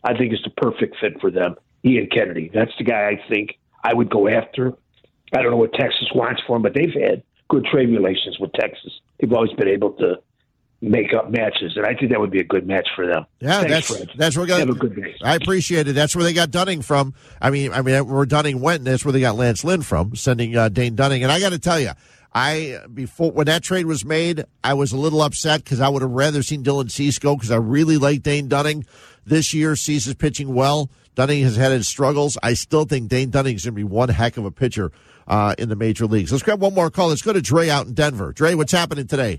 I think is the perfect fit for them. Ian Kennedy. That's the guy I think I would go after. I don't know what Texas wants for him, but they've had good trade relations with Texas. They've always been able to make up matches, and I think that would be a good match for them. Yeah, Thanks, that's Fred. that's where we got. Have a good day. I appreciate it. That's where they got Dunning from. I mean, I mean, where Dunning went, that's where they got Lance Lynn from, sending uh, Dane Dunning. And I got to tell you, I before when that trade was made, I was a little upset because I would have rather seen Dylan Cease go because I really like Dane Dunning. This year, Cease is pitching well. Dunning has had his struggles. I still think Dane Dunning is going to be one heck of a pitcher uh, in the major leagues. Let's grab one more call. Let's go to Dre out in Denver. Dre, what's happening today?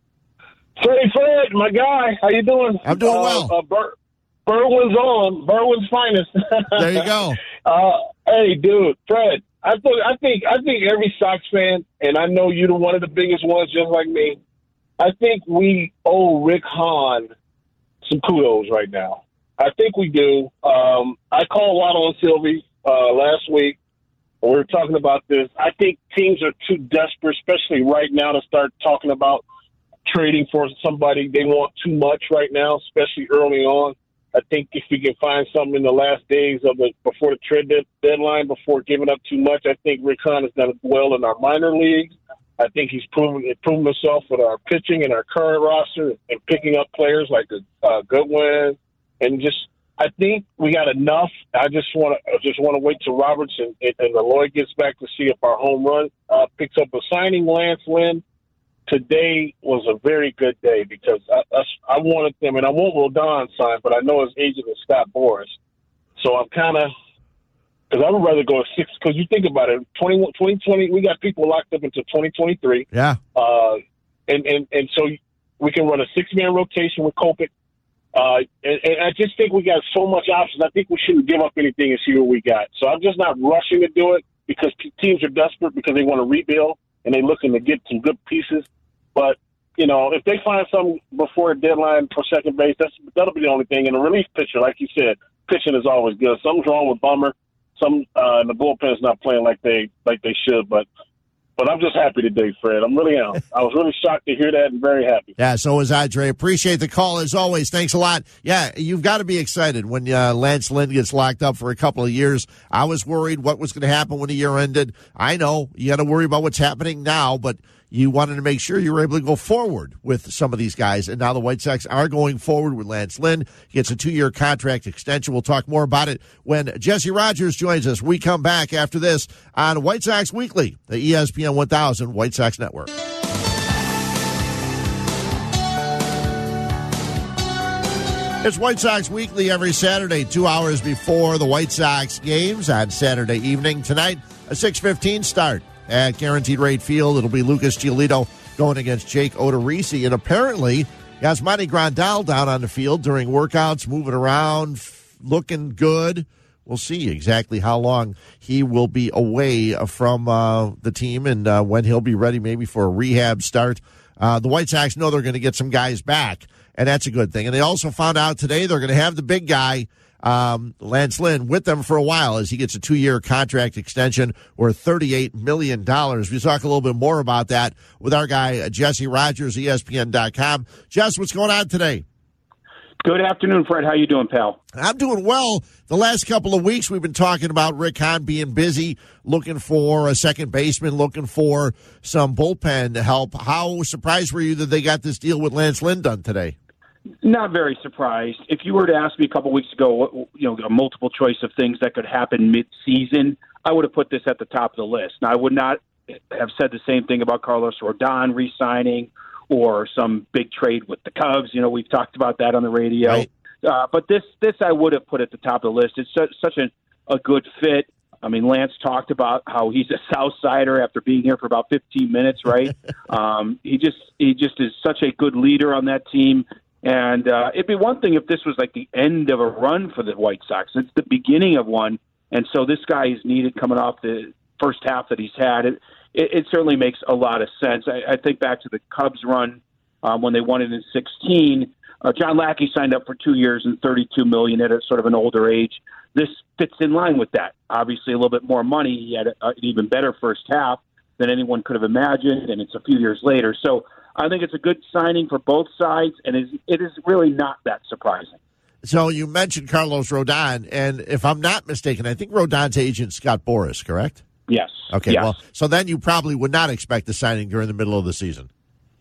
Freddie Fred, my guy, how you doing? I'm doing uh, well. Uh, Bur- Berwin's on. Berwin's finest. There you go. uh, hey, dude, Fred. I think I think I think every Sox fan, and I know you're one of the biggest ones, just like me. I think we owe Rick Hahn some kudos right now. I think we do. Um, I called Waddle and Sylvie uh, last week. We were talking about this. I think teams are too desperate, especially right now, to start talking about trading for somebody. They want too much right now, especially early on. I think if we can find something in the last days of the before the trade de- deadline, before giving up too much, I think Rick Hahn has done well in our minor leagues. I think he's proven proven himself with our pitching and our current roster and picking up players like uh, Goodwin, and just I think we got enough. I just want to just want to wait till Roberts and, and, and Lloyd gets back to see if our home run uh, picks up. A signing Lance Lynn today was a very good day because I, I, I wanted them, and I want Rodon signed, but I know his agent is Scott Boras. So I'm kind of, because I would rather go a six, because you think about it, twenty twenty, we got people locked up until twenty twenty-three. Yeah. Uh, and, and, and so we can run a six-man rotation with Kopech. Uh, and, and I just think we got so much options. I think we shouldn't give up anything and see what we got. So I'm just not rushing to do it because teams are desperate because they want to rebuild and they're looking to get some good pieces. But, you know, if they find something before a deadline for second base, that's that'll be the only thing. And a relief pitcher, like you said, pitching is always good. Something's wrong with Bummer. Some uh, the bullpen's not playing like they like they should. But but I'm just happy today, Fred. I'm really am. I was really shocked to hear that and very happy. Yeah, so was I, Dre. Appreciate the call as always. Thanks a lot. Yeah, you've got to be excited when uh, Lance Lynn gets locked up for a couple of years. I was worried what was going to happen when the year ended. I know you got to worry about what's happening now, but you wanted to make sure you were able to go forward with some of these guys. And now the White Sox are going forward with Lance Lynn. He gets a two-year contract extension. We'll talk more about it when Jesse Rogers joins us. We come back after this on White Sox Weekly, the E S P N one thousand White Sox Network. It's White Sox Weekly every Saturday, two hours before the White Sox games on Saturday evening. Tonight, a six fifteen start at Guaranteed Rate Field. It'll be Lucas Giolito going against Jake Odorizzi. And apparently, Yasmani Grandal down on the field during workouts, moving around, f- looking good. We'll see exactly how long he will be away from uh, the team and uh, when he'll be ready maybe for a rehab start. Uh, the White Sox know they're going to get some guys back, and that's a good thing. And they also found out today they're going to have the big guy, Um, Lance Lynn, with them for a while as he gets a two-year contract extension worth thirty-eight million dollars. We talk a little bit more about that with our guy, Jesse Rogers, E S P N dot com. Jess, what's going on today? Good afternoon, Fred. How you doing, pal? I'm doing well. The last couple of weeks we've been talking about Rick Hahn being busy, looking for a second baseman, looking for some bullpen help. How surprised were you that they got this deal with Lance Lynn done today? Not very surprised. If you were to ask me a couple weeks ago, what, you know, a multiple choice of things that could happen mid-season, I would have put this at the top of the list. Now, I would not have said the same thing about Carlos Rodon re-signing or some big trade with the Cubs. You know, we've talked about that on the radio. Right. Uh, but this, this I would have put at the top of the list. It's such, such a, a good fit. I mean, Lance talked about how he's a South Sider after being here for about fifteen minutes, right? um, he just he just is such a good leader on that team. And uh, it'd be one thing if this was like the end of a run for the White Sox. It's the beginning of one, and so this guy is needed coming off the first half that he's had. It, it, it certainly makes a lot of sense. I, I think back to the Cubs run um, when they won it in sixteen. Uh, John Lackey signed up for two years and thirty-two million dollars at a sort of an older age. This fits in line with that. Obviously, a little bit more money. He had a, an even better first half than anyone could have imagined, and it's a few years later. So I think it's a good signing for both sides, and it is really not that surprising. So you mentioned Carlos Rodon, and if I'm not mistaken, I think Rodon's agent Scott Boras, correct? Yes. Okay, yes. well, so then you probably would not expect the signing during the middle of the season.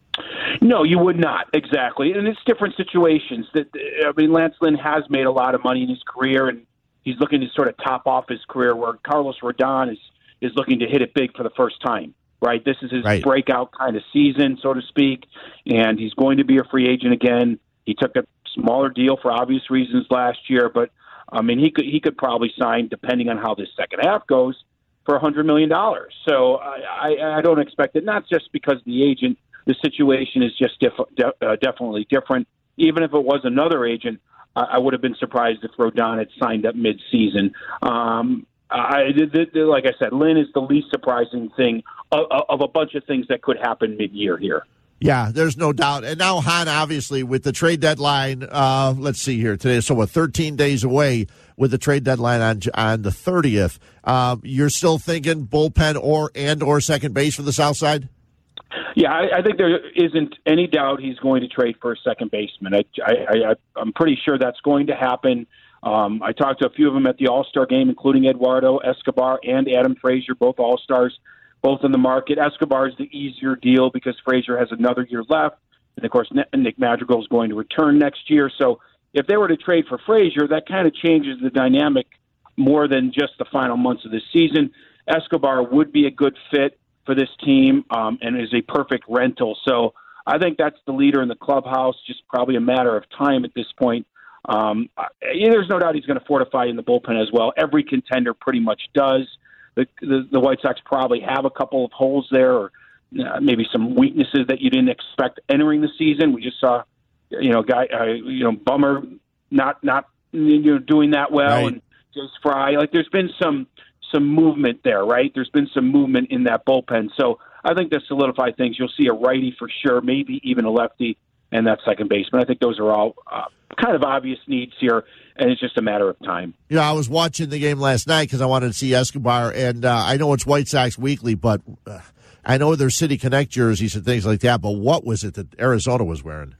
No, you would not, exactly. And it's different situations. That I mean, Lance Lynn has made a lot of money in his career, and he's looking to sort of top off his career, where Carlos Rodon is, is looking to hit it big for the first time, right? This is his right. breakout kind of season, so to speak, and he's going to be a free agent again. He took a smaller deal for obvious reasons last year, but, I mean, he could he could probably sign, depending on how this second half goes, for one hundred million dollars. So I, I, I don't expect it, not just because the agent – the situation is just diff- de- uh, definitely different. Even if it was another agent, I, I would have been surprised if Rodon had signed up mid-season. Um, I, the, the, like I said, Lynn is the least surprising thing of, of a bunch of things that could happen mid-year here. Yeah, there's no doubt. And now, Han, obviously, with the trade deadline, uh, let's see here today, so we're thirteen days away with the trade deadline on on the thirtieth. Um, you're still thinking bullpen or and or second base for the South Side? Yeah, I, I think there isn't any doubt he's going to trade for a second baseman. I, I, I, I'm pretty sure that's going to happen. Um, I talked to a few of them at the All-Star game, including Eduardo Escobar and Adam Frazier, both All-Stars, both in the market. Escobar is the easier deal because Frazier has another year left. And, of course, Nick Madrigal is going to return next year. So if they were to trade for Frazier, that kind of changes the dynamic more than just the final months of the season. Escobar would be a good fit for this team, um, and is a perfect rental. So I think that's the leader in the clubhouse, just probably a matter of time at this point. Um, I, there's no doubt he's going to fortify in the bullpen as well. Every contender pretty much does. The, the, the White Sox probably have a couple of holes there, or uh, maybe some weaknesses that you didn't expect entering the season. We just saw, you know, guy, uh, you know, Bummer not not you know doing that well, right. and Jace Fry. Like there's been some. some movement there, right? There's been some movement in that bullpen. So I think that solidify things. You'll see a righty for sure, maybe even a lefty, and that second baseman. I think those are all uh, kind of obvious needs here, and it's just a matter of time. You know, I was watching the game last night because I wanted to see Escobar, and uh, I know it's White Sox Weekly, but uh, I know there's City Connect jerseys and things like that, but what was it that Arizona was wearing?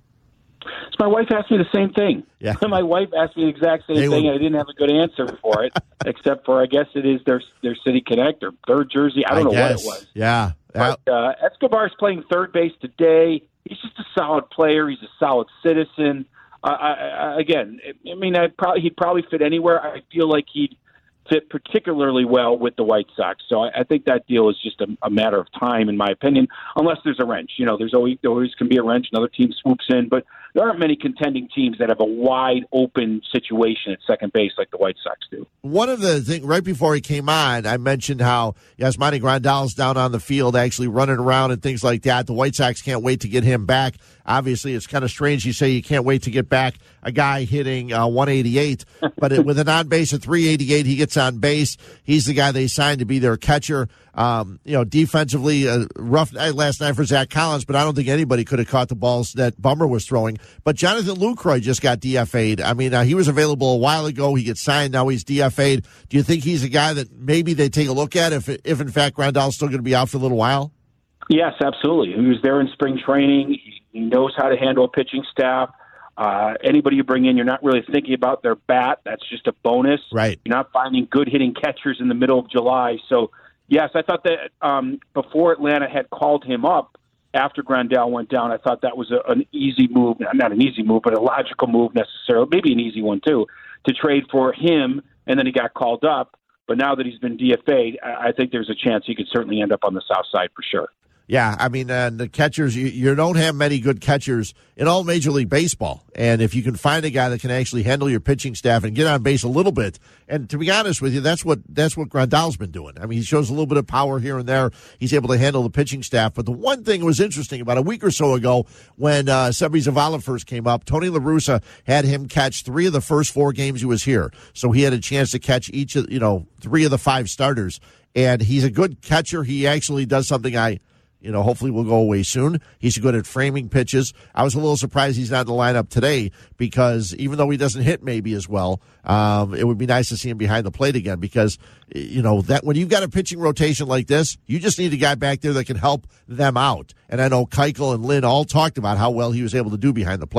So my wife asked me the same thing. Yeah. My wife asked me the exact same they thing, were... and I didn't have a good answer for it, except for I guess it is their their City Connect or third jersey. I don't I know guess. what it was. Yeah. But uh, Escobar is playing third base today. He's just a solid player. He's a solid citizen. Uh, I, I, again, I mean, I'd probably, he'd probably fit anywhere. I feel like he'd fit particularly well with the White Sox. So I, I think that deal is just a, a matter of time, in my opinion, unless there's a wrench. You know, there's always, there always can be a wrench. Another team swoops in. But there aren't many contending teams that have a wide open situation at second base like the White Sox do. One of the things, right before he came on, I mentioned how Yasmani Grandal's down on the field actually running around and things like that. The White Sox can't wait to get him back. Obviously, it's kind of strange you say you can't wait to get back a guy hitting uh, one eighty-eight, but it, with an on-base of three eighty-eight, he gets on base. He's the guy they signed to be their catcher. Um, you know, defensively, a rough night last night for Zach Collins, but I don't think anybody could have caught the balls that Bummer was throwing. But Jonathan Lucroy just got D F A'd. I mean, uh, he was available a while ago. He gets signed. Now he's D F A'd. Do you think he's a guy that maybe they take a look at if, if in fact, Grandal's still going to be out for a little while? Yes, absolutely. He was there in spring training. He knows how to handle a pitching staff. Uh, anybody you bring in, you're not really thinking about their bat. That's just a bonus. Right. You're not finding good hitting catchers in the middle of July. So, yes, I thought that um, before Atlanta had called him up after Grandal went down, I thought that was a, an easy move. Not an easy move, but a logical move necessarily. Maybe an easy one, too, to trade for him, and then he got called up. But now that he's been D F A'd, I think there's a chance he could certainly end up on the south side for sure. Yeah, I mean, uh, the catchers, you, you don't have many good catchers in all Major League Baseball. And if you can find a guy that can actually handle your pitching staff and get on base a little bit, and to be honest with you, that's what that's what Grandal's been doing. I mean, he shows a little bit of power here and there. He's able to handle the pitching staff. But the one thing that was interesting about a week or so ago when uh, Sebi Zavala first came up, Tony La Russa had him catch three of the first four games he was here. So he had a chance to catch each of, you know, three of the five starters. And he's a good catcher. He actually does something I... You know, hopefully will go away soon. He's good at framing pitches. I was a little surprised he's not in the lineup today because even though he doesn't hit maybe as well, um, it would be nice to see him behind the plate again because, you know, that when you've got a pitching rotation like this, you just need a guy back there that can help them out. And I know Keuchel and Lynn all talked about how well he was able to do behind the plate.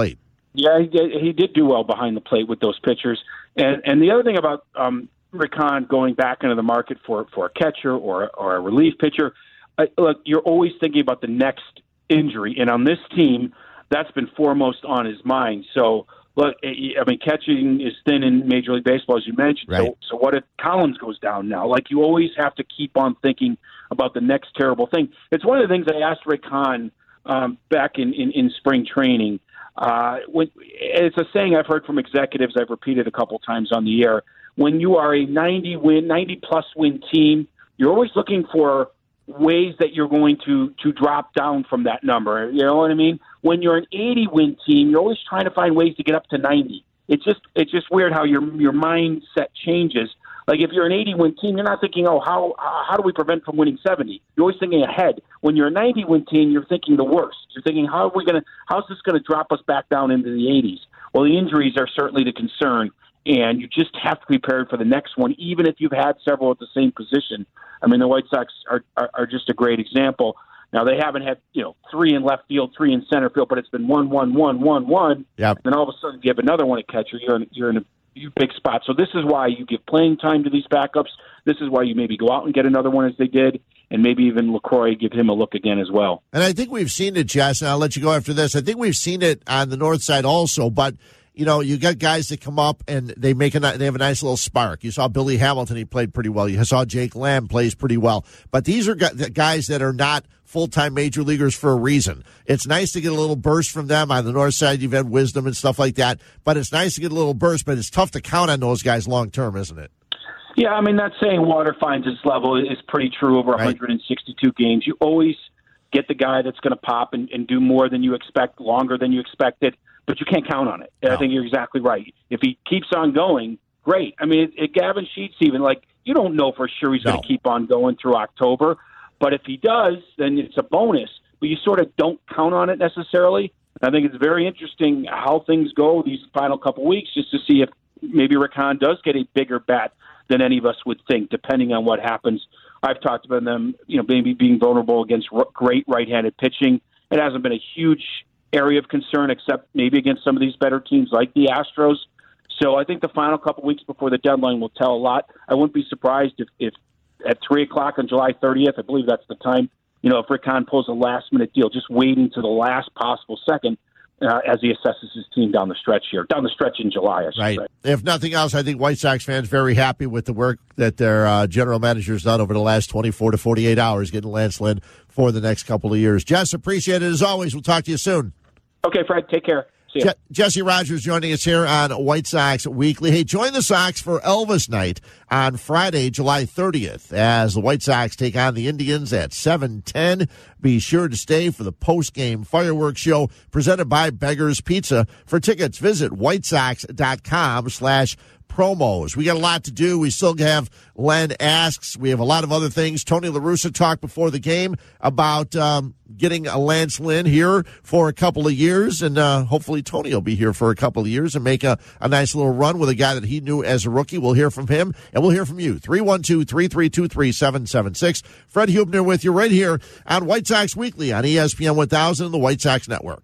Yeah, he did, he did do well behind the plate with those pitchers. And and the other thing about um, Rick Hahn going back into the market for, for a catcher or, or a relief pitcher, uh, look, you're always thinking about the next injury. And on this team, that's been foremost on his mind. So, look, I mean, catching is thin in Major League Baseball, as you mentioned. Right. So, so what if Collins goes down now? Like, you always have to keep on thinking about the next terrible thing. It's one of the things I asked Rick Hahn um, back in, in, in spring training. Uh, when, it's a saying I've heard from executives I've repeated a couple times on the air. When you are a ninety win, ninety plus win team, you're always looking for ways that you're going to to drop down from that number. You know what I mean? When you're an eighty win team, you're always trying to find ways to get up to ninety. It's just it's just weird how your your mindset changes. Like if you're an eighty win team, you're not thinking, oh, how how do we prevent from winning seventy? You're always thinking ahead. When you're a ninety win team, you're thinking the worst. You're thinking, how are we going to how's this going to drop us back down into the eighties? Well, the injuries are certainly the concern, and you just have to be prepared for the next one, even if you've had several at the same position. I mean, the White Sox are are, are just a great example. Now, they haven't had, you know, three in left field, three in center field, but it's been one, one, one, one, one. Yep. And then all of a sudden, if you have another one at catcher, you're in, you're in a big spot. So this is why you give playing time to these backups. This is why you maybe go out and get another one as they did, and maybe even LaCroix give him a look again as well. And I think we've seen it, Jess, and I'll let you go after this. I think we've seen it on the north side also, but you know, you got guys that come up and they make a they have a nice little spark. You saw Billy Hamilton; he played pretty well. You saw Jake Lamb plays pretty well. But these are guys that are not full-time major leaguers for a reason. It's nice to get a little burst from them. On the north side, you've had Wisdom and stuff like that. But it's nice to get a little burst. But it's tough to count on those guys long term, isn't it? Yeah, I mean, that saying water finds its level is pretty true over one hundred sixty-two games. You always get the guy that's going to pop and, and do more than you expect, longer than you expected. But you can't count on it. No. I think you're exactly right. If he keeps on going, great. I mean, it, it, Gavin Sheets even, like, you don't know for sure he's no. going to keep on going through October. But if he does, then it's a bonus. But you sort of don't count on it necessarily. I think it's very interesting how things go these final couple weeks, just to see if maybe Rick Hahn does get a bigger bat than any of us would think, depending on what happens. I've talked about them, you know, maybe being vulnerable against great right-handed pitching. It hasn't been a huge area of concern, except maybe against some of these better teams like the Astros. So I think the final couple weeks before the deadline will tell a lot. I wouldn't be surprised if, if at three o'clock on July thirtieth, I believe that's the time, you know, if Rick Hahn pulls a last-minute deal, just waiting to the last possible second uh, as he assesses his team down the stretch here, down the stretch in July, I should right. say. If nothing else, I think White Sox fans very happy with the work that their uh, general manager's done over the last twenty-four to forty-eight hours, getting Lance Lynn for the next couple of years. Jess, appreciate it as always. We'll talk to you soon. Okay, Fred, take care. See ya. Je- Jesse Rogers joining us here on White Sox Weekly. Hey, join the Sox for Elvis Night on Friday, July thirtieth, as the White Sox take on the Indians at seven ten. Be sure to stay for the post-game fireworks show presented by Beggar's Pizza. For tickets, visit whitesox.com slash promos. We got a lot to do. We still have Len Asks. We have a lot of other things. Tony La Russa talked before the game about um, getting a Lance Lynn here for a couple of years, and uh, hopefully Tony will be here for a couple of years and make a, a nice little run with a guy that he knew as a rookie. We'll hear from him, and we'll hear from you. three one two, three three two, three seven seven six. Fred Hubner with you right here on White Sox Weekly on E S P N one thousand and the White Sox Network.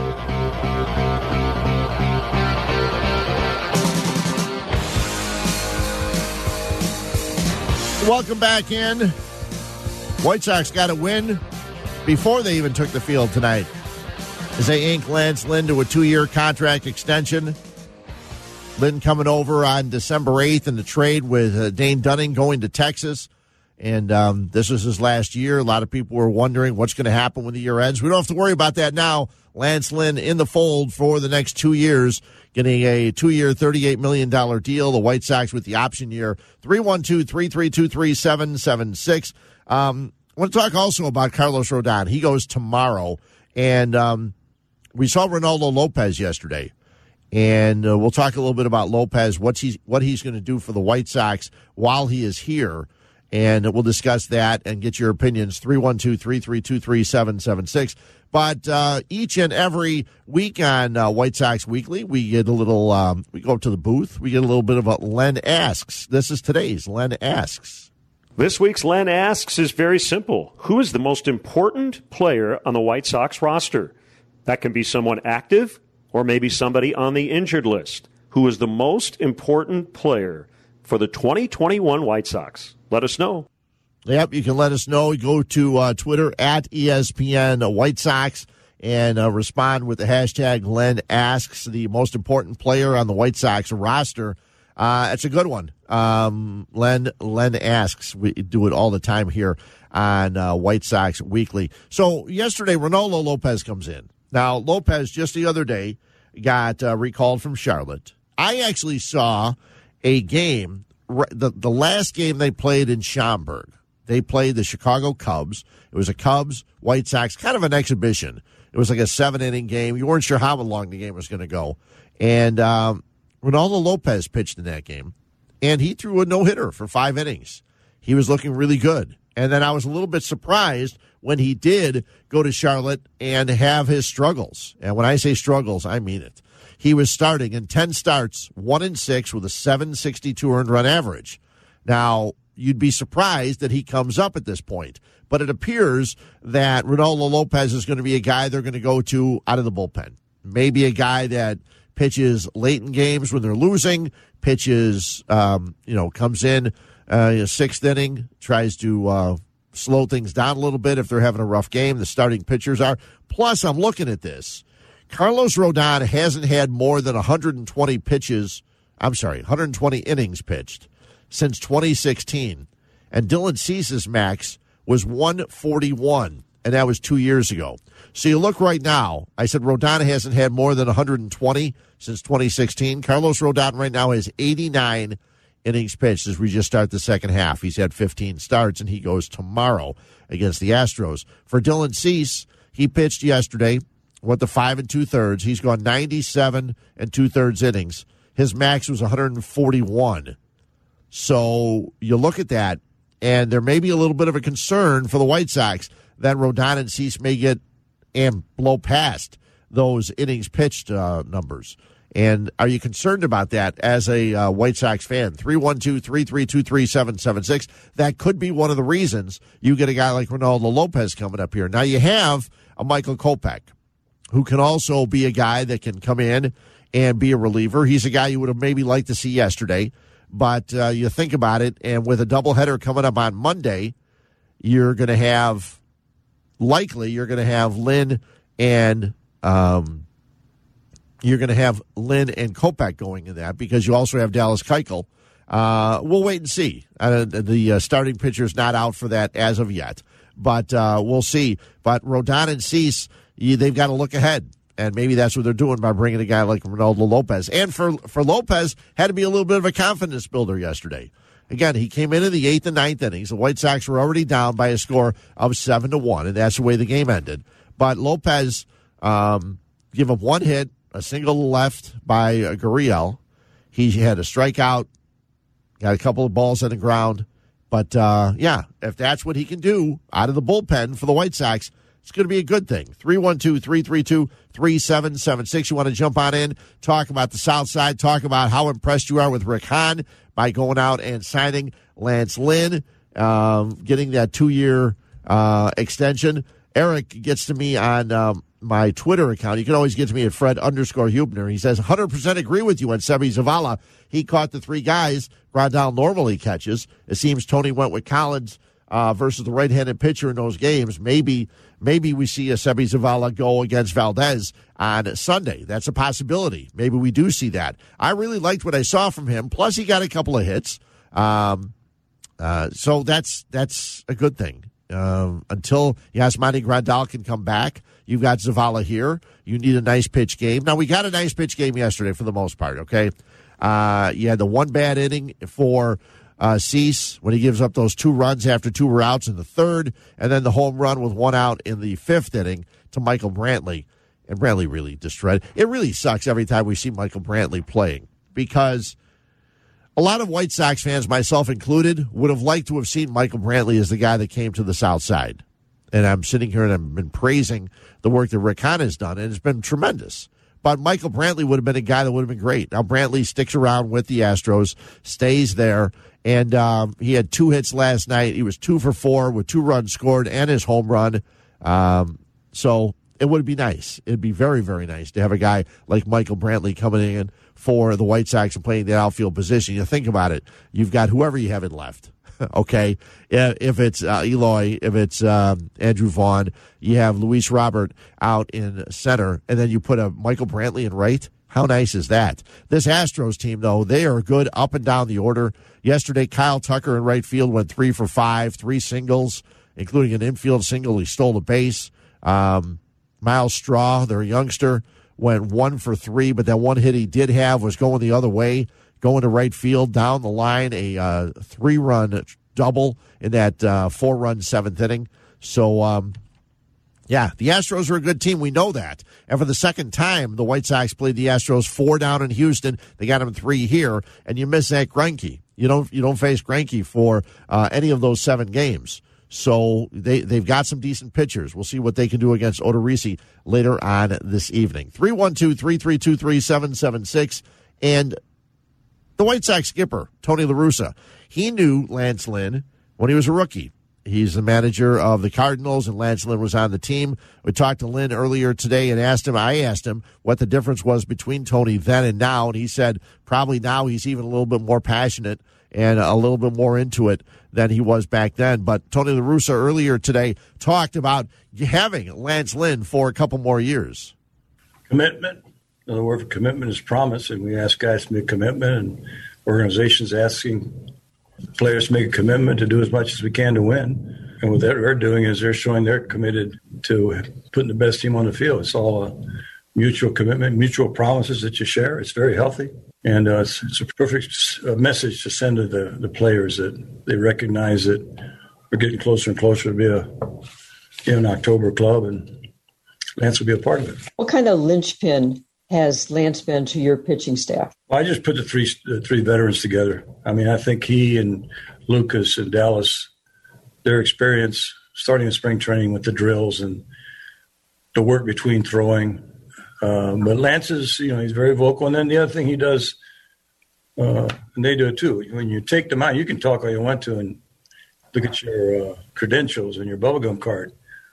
Welcome back in. White Sox got a win before they even took the field tonight as they ink Lance Lynn to a two-year contract extension. Lynn coming over on December eighth in the trade with uh, Dane Dunning going to Texas. And um, this is his last year. A lot of people were wondering what's going to happen when the year ends. We don't have to worry about that now. Lance Lynn in the fold for the next two years, getting a two-year, thirty-eight million dollars deal. The White Sox with the option year. three one two, three three two, three seven seven six. Um, I want to talk also about Carlos Rodon. He goes tomorrow. And um, we saw Ronaldo Lopez yesterday. And uh, we'll talk a little bit about Lopez, what's he's, what he's going to do for the White Sox while he is here. And we'll discuss that and get your opinions. three one two, three three two, three seven seven six. But uh, each and every week on uh, White Sox Weekly, we get a little, um, we go up to the booth. We get a little bit of a Len Asks. This is today's Len Asks. This week's Len Asks is very simple. Who is the most important player on the White Sox roster? That can be someone active or maybe somebody on the injured list who is the most important player for the twenty twenty-one White Sox? Let us know. Yep, you can let us know. Go to uh, Twitter at E S P N White Sox and uh, respond with the hashtag Len Asks, the most important player on the White Sox roster. Uh, it's a good one. Um, Len Len Asks. We do it all the time here on uh, White Sox Weekly. So yesterday, Ronaldo Lopez comes in. Now, Lopez just the other day got uh, recalled from Charlotte. I actually saw a game, the, the last game they played in Schaumburg. They played the Chicago Cubs. It was a Cubs-White Sox, kind of an exhibition. It was like a seven-inning game. You weren't sure how long the game was going to go. And um, Ronaldo Lopez pitched in that game, and he threw a no-hitter for five innings. He was looking really good. And then I was a little bit surprised when he did go to Charlotte and have his struggles. And when I say struggles, I mean it. He was starting in ten starts, one and six with a seven sixty-two earned run average. Now, you'd be surprised that he comes up at this point. But it appears that Ronaldo Lopez is going to be a guy they're going to go to out of the bullpen. Maybe a guy that pitches late in games when they're losing, pitches, um, you know, comes in uh, sixth inning, tries to uh, slow things down a little bit if they're having a rough game. The starting pitchers are. Plus, I'm looking at this. Carlos Rodon hasn't had more than one hundred twenty pitches. I'm sorry, one hundred twenty innings pitched since twenty sixteen. And Dylan Cease's max was one forty-one, and that was two years ago. So you look right now, I said Rodon hasn't had more than one hundred twenty since twenty sixteen. Carlos Rodon right now has eighty-nine innings pitched as we just start the second half. He's had fifteen starts, and he goes tomorrow against the Astros. For Dylan Cease, he pitched yesterday, went to five and two-thirds. He's gone ninety-seven and two-thirds innings. His max was one hundred forty-one. So you look at that, and there may be a little bit of a concern for the White Sox that Rodon and Cease may get and blow past those innings pitched uh, numbers. And are you concerned about that as a uh, White Sox fan? three one two, three three two, three seven seven six. That could be one of the reasons you get a guy like Ronaldo Lopez coming up here. Now you have a Michael Kopech, who can also be a guy that can come in and be a reliever. He's a guy you would have maybe liked to see yesterday. But uh, you think about it, and with a doubleheader coming up on Monday, you're going to have, likely, you're going to have Lynn and um, you're going to have Lynn and Kopech going in that because you also have Dallas Keuchel. Uh, we'll wait and see. Uh, the uh, starting pitcher's not out for that as of yet, but uh, we'll see. But Rodon and Cease, you, they've got to look ahead. And maybe that's what they're doing by bringing a guy like Ronaldo Lopez. And for, for Lopez, had to be a little bit of a confidence builder yesterday. Again, he came in in the eighth and ninth innings. The White Sox were already down by a score of seven to one, and that's the way the game ended. But Lopez um, gave up one hit, a single left by uh, Gurriel. He had a strikeout, got a couple of balls on the ground. But, uh, yeah, if that's what he can do out of the bullpen for the White Sox, it's going to be a good thing. three one two, three three two, three seven seven six. You want to jump on in, talk about the South Side, talk about how impressed you are with Rick Hahn by going out and signing Lance Lynn, um, getting that two-year uh, extension. Eric gets to me on um, my Twitter account. You can always get to me at Fred underscore Hubner. He says, one hundred percent agree with you on Sebi Zavala. He caught the three guys Grandal normally catches. It seems Tony went with Collins uh, versus the right-handed pitcher in those games. Maybe maybe we see a Sebi Zavala go against Valdez on Sunday. That's a possibility. Maybe we do see that. I really liked what I saw from him. Plus, he got a couple of hits. Um, uh, so that's that's a good thing. Um, until Yasmani Grandal can come back, you've got Zavala here. You need a nice pitch game. Now, we got a nice pitch game yesterday for the most part, okay? Uh, you had the one bad inning for uh, Cease when he gives up those two runs after two were outs in the third, and then the home run with one out in the fifth inning to Michael Brantley. And Brantley really destroyed. It really sucks every time we see Michael Brantley playing because a lot of White Sox fans, myself included, would have liked to have seen Michael Brantley as the guy that came to the South Side. And I'm sitting here and I've been praising the work that Rick Hahn has done, and it's been tremendous. But Michael Brantley would have been a guy that would have been great. Now, Brantley sticks around with the Astros, stays there, and um, he had two hits last night. He was two for four with two runs scored and his home run. Um, so it would be nice. It'd be very, very nice to have a guy like Michael Brantley coming in for the White Sox and playing the outfield position. You think about it. You've got whoever you have in left. Okay, if it's uh, Eloy, if it's um, Andrew Vaughn, you have Luis Robert out in center, and then you put a Michael Brantley in right. How nice is that? This Astros team, though, they are good up and down the order. Yesterday, Kyle Tucker in right field went three for five, three singles, including an infield single. He stole a base. Um, Miles Straw, their youngster, went one for three, but that one hit he did have was going the other way, going to right field down the line, a uh, three-run double in that uh, four-run seventh inning. So, um, yeah, the Astros are a good team. We know that. And for the second time, the White Sox played the Astros four down in Houston. They got them three here, and you miss Zach Greinke. You don't you don't face Greinke for uh, any of those seven games. So they, they've got some decent pitchers. We'll see what they can do against Odorizzi later on this evening. three one two, three three two, three seven seven six. And the White Sox skipper, Tony La Russa, he knew Lance Lynn when he was a rookie. He's the manager of the Cardinals, and Lance Lynn was on the team. We talked to Lynn earlier today and asked him, I asked him what the difference was between Tony then and now, and he said probably now he's even a little bit more passionate and a little bit more into it than he was back then. But Tony La Russa earlier today talked about having Lance Lynn for a couple more years. Commitment. Another word for commitment is promise, and we ask guys to make a commitment, and organizations asking players to make a commitment to do as much as we can to win. And what they're doing is they're showing they're committed to putting the best team on the field. It's all a mutual commitment, mutual promises that you share. It's very healthy. And uh, it's, it's a perfect uh, message to send to the, the players that they recognize that we're getting closer and closer to be a you know, an October club, and Lance will be a part of it. What kind of linchpin has Lance been to your pitching staff? Well, I just put the three the three veterans together. I mean, I think he and Lucas and Dallas, their experience starting in spring training with the drills and the work between throwing. Um, but Lance is, you know, he's very vocal. And then the other thing he does, uh, and they do it too, when you take them out, you can talk all you want to and look at your uh, credentials and your bubblegum card.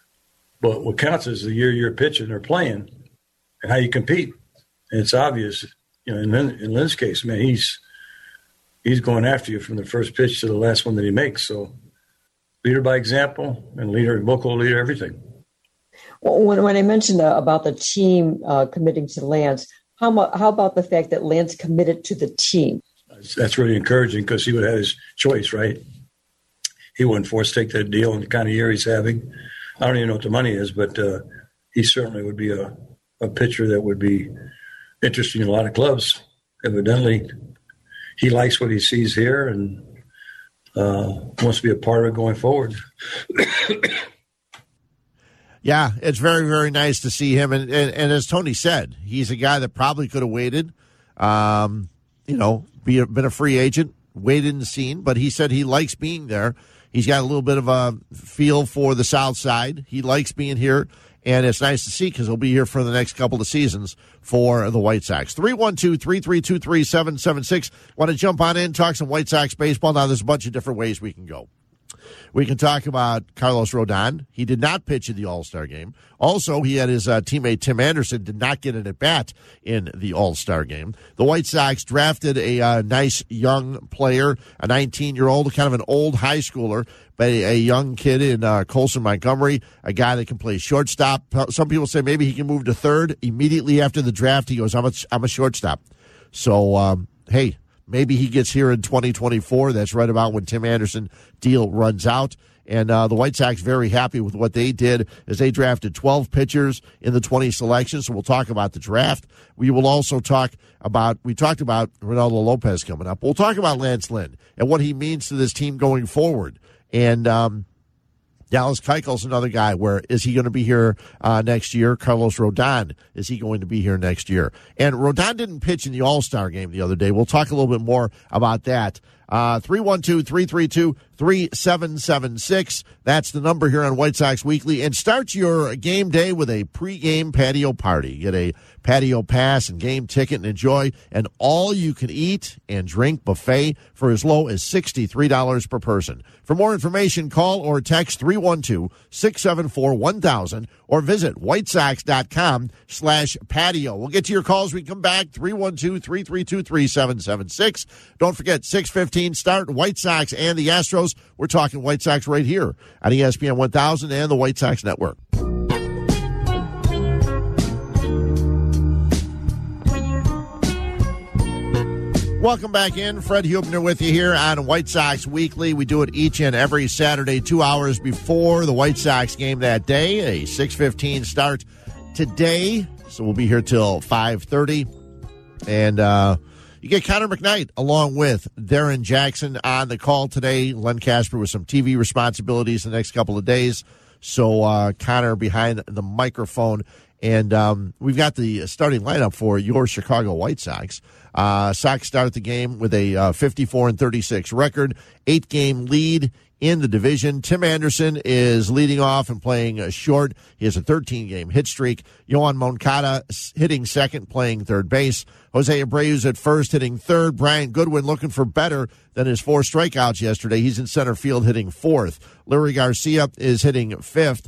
But what counts is the year you're pitching or playing and how you compete. And it's obvious, you know, in, Lynn, in Lynn's case, man, he's he's going after you from the first pitch to the last one that he makes. So leader by example and leader, vocal leader, everything. Well, when, when I mentioned uh, about the team uh, committing to Lance, how, mu- how about the fact that Lance committed to the team? That's really encouraging because he would have his choice, right? He wasn't forced to take that deal in the kind of year he's having. I don't even know what the money is, but uh, he certainly would be a, a pitcher that would be interesting in a lot of clubs. Evidently, he likes what he sees here and uh, wants to be a part of it going forward. Yeah, it's very, very nice to see him. And, and, and as Tony said, he's a guy that probably could have waited, um, you know, be a, been a free agent, waited and seen, but he said he likes being there. He's got a little bit of a feel for the South Side. He likes being here, and it's nice to see because he'll be here for the next couple of seasons for the White Sox. three one two, three three two, three seven seven six. Want to jump on in, talk some White Sox baseball? Now, there's a bunch of different ways we can go. We can talk about Carlos Rodon. He did not pitch in the All-Star game. Also, he had his uh, teammate Tim Anderson did not get an at-bat in the All-Star game. The White Sox drafted a uh, nice young player, a nineteen-year-old, kind of an old high schooler, but a, a young kid in uh, Colson Montgomery, a guy that can play shortstop. Some people say maybe he can move to third. Immediately after the draft, he goes, I'm a, I'm a shortstop. So, um, hey, maybe he gets here in twenty twenty-four. That's right about when Tim Anderson deal runs out. And uh, the White Sox very happy with what they did as they drafted twelve pitchers in the twenty selections. So we'll talk about the draft. We will also talk about, we talked about Ronaldo Lopez coming up. We'll talk about Lance Lynn and what he means to this team going forward. And um, Dallas Keuchel's another guy. Where is he going to be here uh, next year? Carlos Rodon, is he going to be here next year? And Rodon didn't pitch in the All-Star game the other day. We'll talk a little bit more about that Uh, three one two, three three two, three seven seven six. That's the number here on White Sox Weekly. And start your game day with a pregame patio party. Get a patio pass and game ticket and enjoy an all-you-can-eat and drink buffet for as low as sixty-three dollars per person. For more information, call or text three one two, six seven four, one thousand or visit whitesox.com slash patio. We'll get to your calls when we come back, three one two, three three two, three seven seven six. Don't forget, six fifteen start, White Sox and the Astros. We're talking White Sox right here on E S P N one thousand and the White Sox Network. Welcome back in. Fred Hubner with you here on White Sox Weekly. We do it each and every Saturday, two hours before the White Sox game that day. A six fifteen start today, so we'll be here till five thirty. And uh, you get Connor McKnight along with Darren Jackson on the call today. Len Casper with some T V responsibilities the next couple of days. So uh, Connor behind the microphone. And um, we've got the starting lineup for your Chicago White Sox. Uh, Sox start the game with a uh, fifty-four and thirty-six record, eight-game lead in the division. Tim Anderson is leading off and playing uh, short. He has a thirteen-game hit streak. Yohan Moncada hitting second, playing third base. Jose Abreu's at first, hitting third. Brian Goodwin looking for better than his four strikeouts yesterday. He's in center field hitting fourth. Leury Garcia is hitting fifth,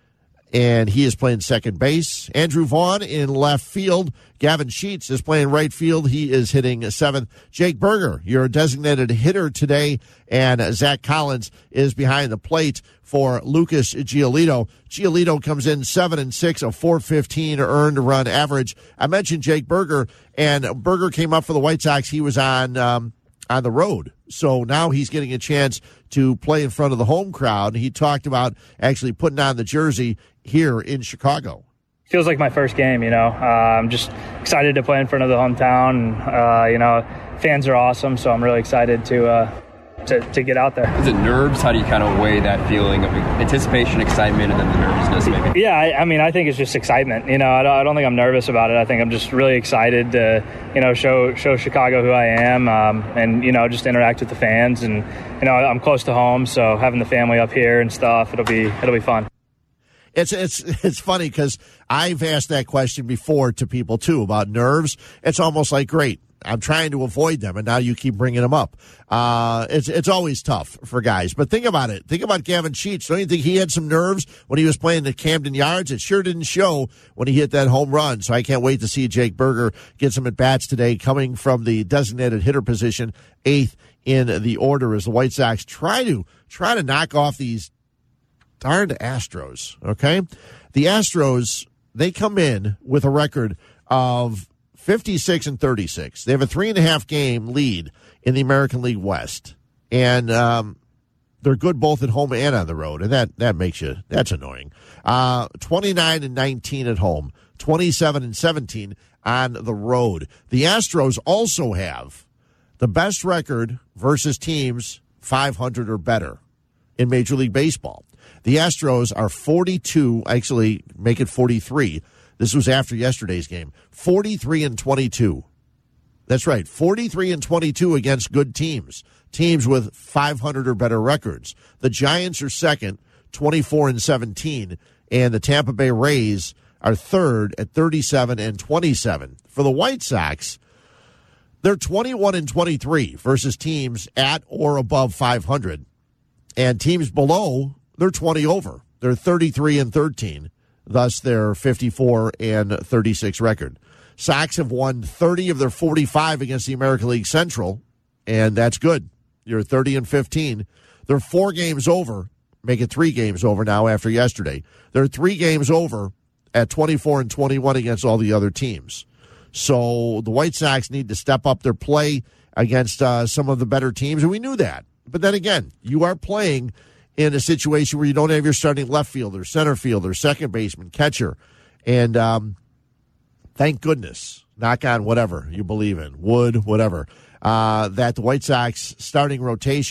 and he is playing second base. Andrew Vaughn in left field. Gavin Sheets is playing right field. He is hitting seventh. Jake Berger, your designated hitter today, and Zach Collins is behind the plate for Lucas Giolito. Giolito comes in seven and six, a four fifteen earned run average. I mentioned Jake Berger, and Berger came up for the White Sox. He was on um, on the road, so now he's getting a chance to play in front of the home crowd. He talked about actually putting on the jersey here in Chicago. Feels like my first game, you know. Uh, I'm just excited to play in front of the hometown. Uh, you know, fans are awesome, so I'm really excited to, uh, to to get out there. Is it nerves? How do you kind of weigh that feeling of anticipation, excitement, and then the nervousness maybe? Yeah, I, I mean, I think it's just excitement. You know, I don't, I don't think I'm nervous about it. I think I'm just really excited to, you know, show show Chicago who I am, um, and, you know, just interact with the fans. And, you know, I'm close to home, so having the family up here and stuff, it'll be it'll be fun. It's it's it's funny because I've asked that question before to people, too, about nerves. It's almost like, great, I'm trying to avoid them, and now you keep bringing them up. Uh, it's it's always tough for guys. But think about it. Think about Gavin Sheets. Don't you think he had some nerves when he was playing at Camden Yards? It sure didn't show when he hit that home run. So I can't wait to see Jake Berger get some at-bats today, coming from the designated hitter position, eighth in the order, as the White Sox try to try to knock off these darned Astros, okay? The Astros, they come in with a record of fifty-six and thirty-six. They have a three-and-a-half game lead in the American League West. And um, they're good both at home and on the road, and that, that makes you, that's annoying. Uh, twenty-nine and nineteen at home, twenty-seven and seventeen on the road. The Astros also have the best record versus teams five hundred or better in Major League Baseball. The Astros are forty-two, actually make it forty-three. This was after yesterday's game. forty-three and twenty-two. That's right, forty-three and twenty-two against good teams, teams with five hundred or better records. The Giants are second, twenty-four and seventeen, and the Tampa Bay Rays are third at thirty-seven and twenty-seven. For the White Sox, they're twenty-one and twenty-three versus teams at or above five hundred, and teams below, they're twenty over. They're thirty-three and thirteen. Thus, their fifty-four and thirty-six record. Sox have won thirty of their forty-five against the American League Central, and that's good. You're thirty and fifteen. They're four games over. Make it three games over now after yesterday. They're three games over at twenty-four and twenty-one against all the other teams. So the White Sox need to step up their play against uh, some of the better teams, and we knew that. But then again, you are playing in a situation where you don't have your starting left fielder, center fielder, second baseman, catcher. And um, thank goodness, knock on whatever you believe in, wood, whatever, uh, that the White Sox starting rotation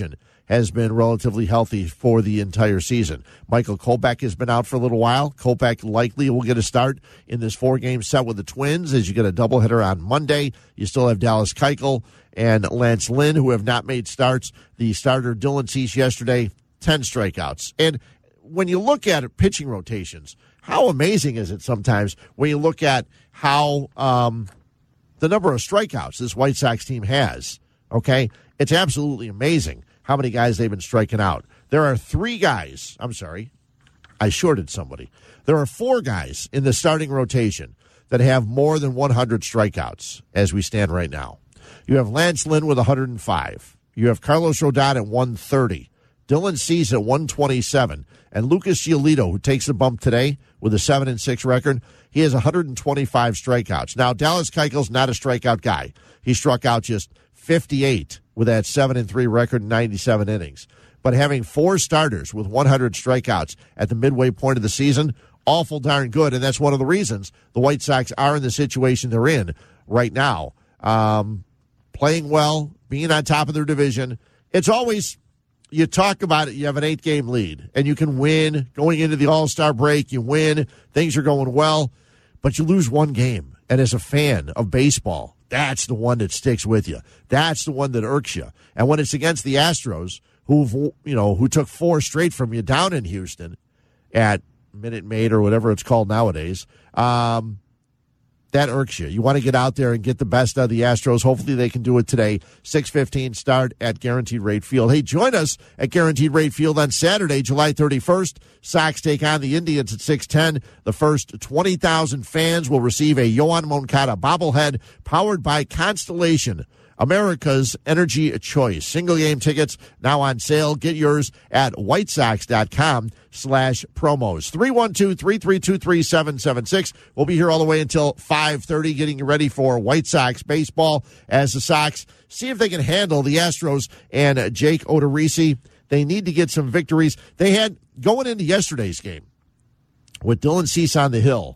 has been relatively healthy for the entire season. Michael Kopech has been out for a little while. Kopech likely will get a start in this four-game set with the Twins as you get a doubleheader on Monday. You still have Dallas Keuchel and Lance Lynn, who have not made starts. The starter, Dylan Cease, yesterday, ten strikeouts. And when you look at pitching rotations, how amazing is it sometimes when you look at how um, the number of strikeouts this White Sox team has, okay? It's absolutely amazing how many guys they've been striking out. There are three guys, I'm sorry, I shorted somebody. There are four guys in the starting rotation that have more than one hundred strikeouts as we stand right now. You have Lance Lynn with one hundred five. You have Carlos Rodon at one thirty. Dylan Cease at one twenty-seven. And Lucas Giolito, who takes the bump today with a seven and six record, he has one hundred twenty-five strikeouts. Now, Dallas Keuchel's not a strikeout guy. He struck out just fifty-eight with that seven and three record in ninety-seven innings. But having four starters with one hundred strikeouts at the midway point of the season, awful darn good, and that's one of the reasons the White Sox are in the situation they're in right now. Um, playing well, being on top of their division. It's always, you talk about it, you have an eight-game lead, and you can win. Going into the All-Star break, you win. Things are going well, but you lose one game. And as a fan of baseball, that's the one that sticks with you. That's the one that irks you. And when it's against the Astros, who you know who took four straight from you down in Houston at Minute Maid or whatever it's called nowadays, um, that irks you. You want to get out there and get the best out of the Astros. Hopefully they can do it today. six fifteen start at Guaranteed Rate Field. Hey, join us at Guaranteed Rate Field on Saturday, July thirty-first. Sox take on the Indians at six ten. The first twenty thousand fans will receive a Yoan Moncada bobblehead powered by Constellation, America's energy choice. Single game tickets now on sale. Get yours at whitesox.com slash promos. three one two, three three two, three seven seven six. We'll be here all the way until five thirty getting you ready for White Sox baseball as the Sox see if they can handle the Astros and Jake Odorizzi. They need to get some victories. They had, going into yesterday's game, with Dylan Cease on the hill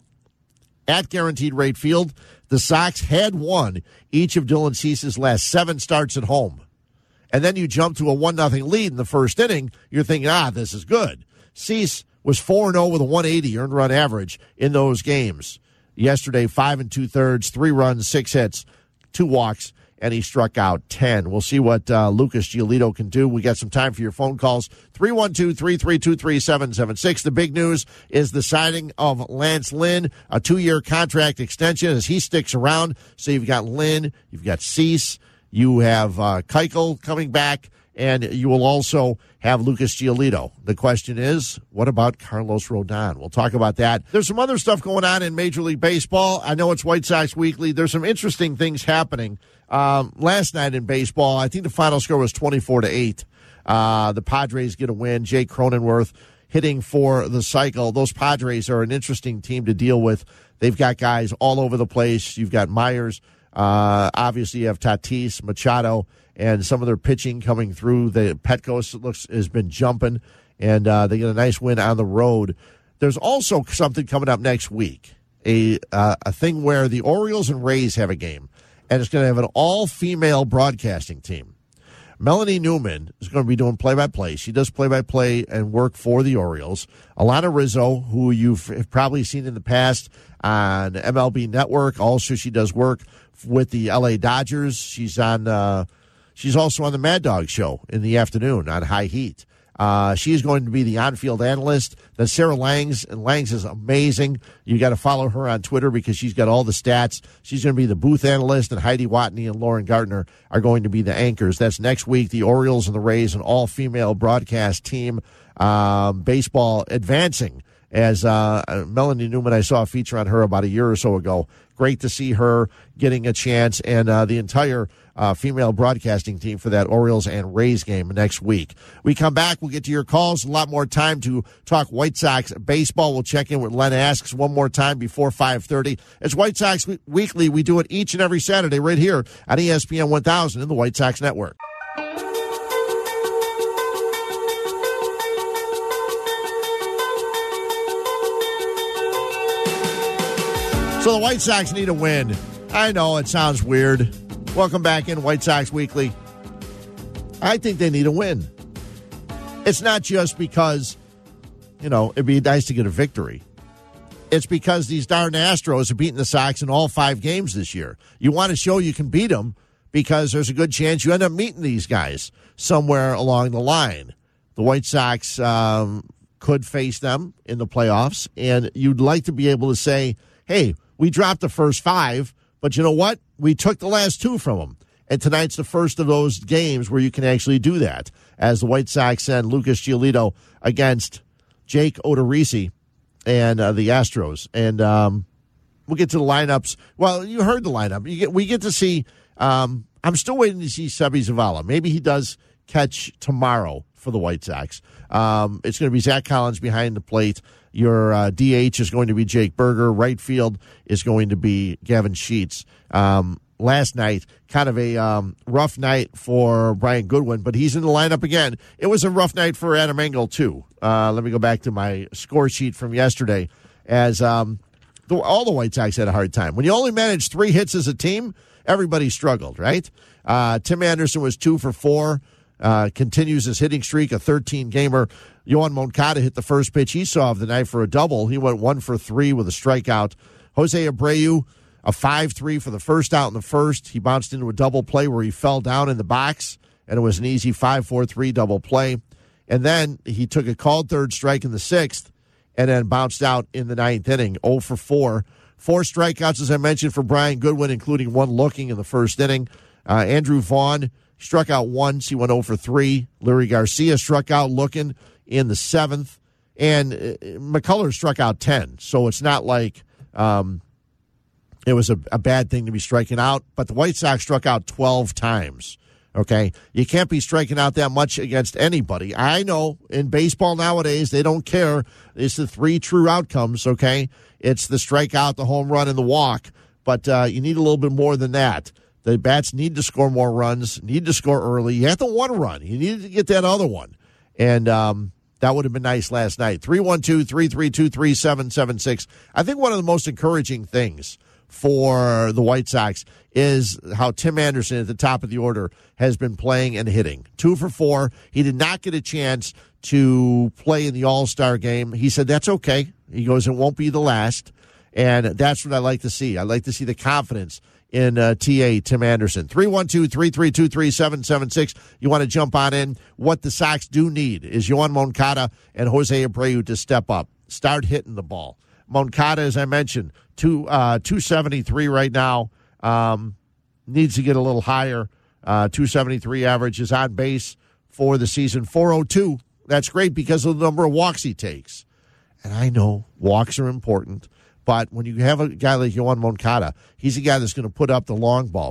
at Guaranteed Rate Field, the Sox had won each of Dylan Cease's last seven starts at home. And then you jump to a one nothing lead in the first inning. You're thinking, ah, this is good. Cease was four and oh with a one eighty earned run average in those games. Yesterday, five and two-thirds, three runs, six hits, two walks, and he struck out ten. We'll see what uh, Lucas Giolito can do. We got some time for your phone calls. three one two, three three two, three seven seven six. The big news is the signing of Lance Lynn, a two-year contract extension as he sticks around. So you've got Lynn, you've got Cease, you have uh, Keuchel coming back, and you will also have Lucas Giolito. The question is, what about Carlos Rodon? We'll talk about that. There's some other stuff going on in Major League Baseball. I know it's White Sox Weekly. There's some interesting things happening. Um, last night in baseball, I think the final score was twenty-four to eight. Uh, the Padres get a win. Jake Cronenworth hitting for the cycle. Those Padres are an interesting team to deal with. They've got guys all over the place. You've got Myers. Uh, obviously, you have Tatis, Machado, and some of their pitching coming through. The Petco looks has been jumping, and uh, they get a nice win on the road. There's also something coming up next week, a uh, a thing where the Orioles and Rays have a game, and it's going to have an all-female broadcasting team. Melanie Newman is going to be doing play-by-play. She does play-by-play and work for the Orioles. Alana Rizzo, who you've probably seen in the past on M L B Network. Also, she does work with the L A Dodgers. She's on. Uh, she's also on the Mad Dog Show in the afternoon on High Heat. Uh, she is going to be the on-field analyst. Then Sarah Langs, and Langs is amazing. You got to follow her on Twitter because she's got all the stats. She's going to be the booth analyst, and Heidi Watney and Lauren Gardner are going to be the anchors. That's next week. The Orioles and the Rays, an all-female broadcast team. Um, baseball advancing. As uh, Melanie Newman, I saw a feature on her about a year or so ago. Great to see her getting a chance, and uh, the entire uh, female broadcasting team for that Orioles and Rays game next week. We come back, we'll get to your calls. A lot more time to talk White Sox baseball. We'll check in with Len Asks one more time before five thirty. It's White Sox Weekly. We do it each and every Saturday right here on E S P N one thousand in the White Sox Network. So the White Sox need a win. I know it sounds weird. Welcome back in White Sox Weekly. I think they need a win. It's not just because, you know, it'd be nice to get a victory. It's because these darn Astros have beaten the Sox in all five games this year. You want to show you can beat them because there's a good chance you end up meeting these guys somewhere along the line. The White Sox um, could face them in the playoffs, and you'd like to be able to say, hey, we dropped the first five, but you know what? We took the last two from them. And tonight's the first of those games where you can actually do that, as the White Sox send Lucas Giolito against Jake Odorizzi and uh, the Astros. And um, we'll get to the lineups. Well, you heard the lineup. You get, we get to see, um, I'm still waiting to see Seby Zavala. Maybe he does catch tomorrow for the White Sox. Um, it's going to be Zach Collins behind the plate. Your uh, D H is going to be Jake Berger. Right field is going to be Gavin Sheets. Um, last night, kind of a um, rough night for Brian Goodwin, but he's in the lineup again. It was a rough night for Adam Engel, too. Uh, let me go back to my score sheet from yesterday. As um, the, all the White Sox had a hard time. When you only manage three hits as a team, everybody struggled, right? Uh, Tim Anderson was two for four. Uh, continues his hitting streak, a thirteen-gamer. Yoan Moncada hit the first pitch he saw of the night for a double. He went one for three with a strikeout. Jose Abreu, a five three for the first out in the first. He bounced into a double play where he fell down in the box, and it was an easy five four three double play. And then he took a called third strike in the sixth and then bounced out in the ninth inning, oh for four. Four strikeouts, as I mentioned, for Brian Goodwin, including one looking in the first inning. Uh, Andrew Vaughn struck out once. He went oh for three. Larry Garcia struck out looking in the seventh. And uh, McCullers struck out ten. So it's not like um, it was a, a bad thing to be striking out. But the White Sox struck out twelve times. Okay? You can't be striking out that much against anybody. I know in baseball nowadays, they don't care. It's the three true outcomes, okay? It's the strikeout, the home run, and the walk. But uh, you need a little bit more than that. The bats need to score more runs, need to score early. You have to one run. You needed to get that other one. And um, that would have been nice last night. three one two, three three two, three seven seven six. I think one of the most encouraging things for the White Sox is how Tim Anderson at the top of the order has been playing and hitting. Two for four. He did not get a chance to play in the All-Star game. He said, that's okay. He goes, it won't be the last. And that's what I like to see. I like to see the confidence in uh, T A, Tim Anderson. three one two, three three two, three seven seven six. You want to jump on in. What the Sox do need is Yoan Moncada and Jose Abreu to step up. Start hitting the ball. Moncada, as I mentioned, two, uh, two seventy-three right now. Um, needs to get a little higher. Uh, two seventy-three average is on base for the season. four oh two. That's great because of the number of walks he takes. And I know walks are important. But when you have a guy like Yoan Moncada, he's a guy that's going to put up the long ball,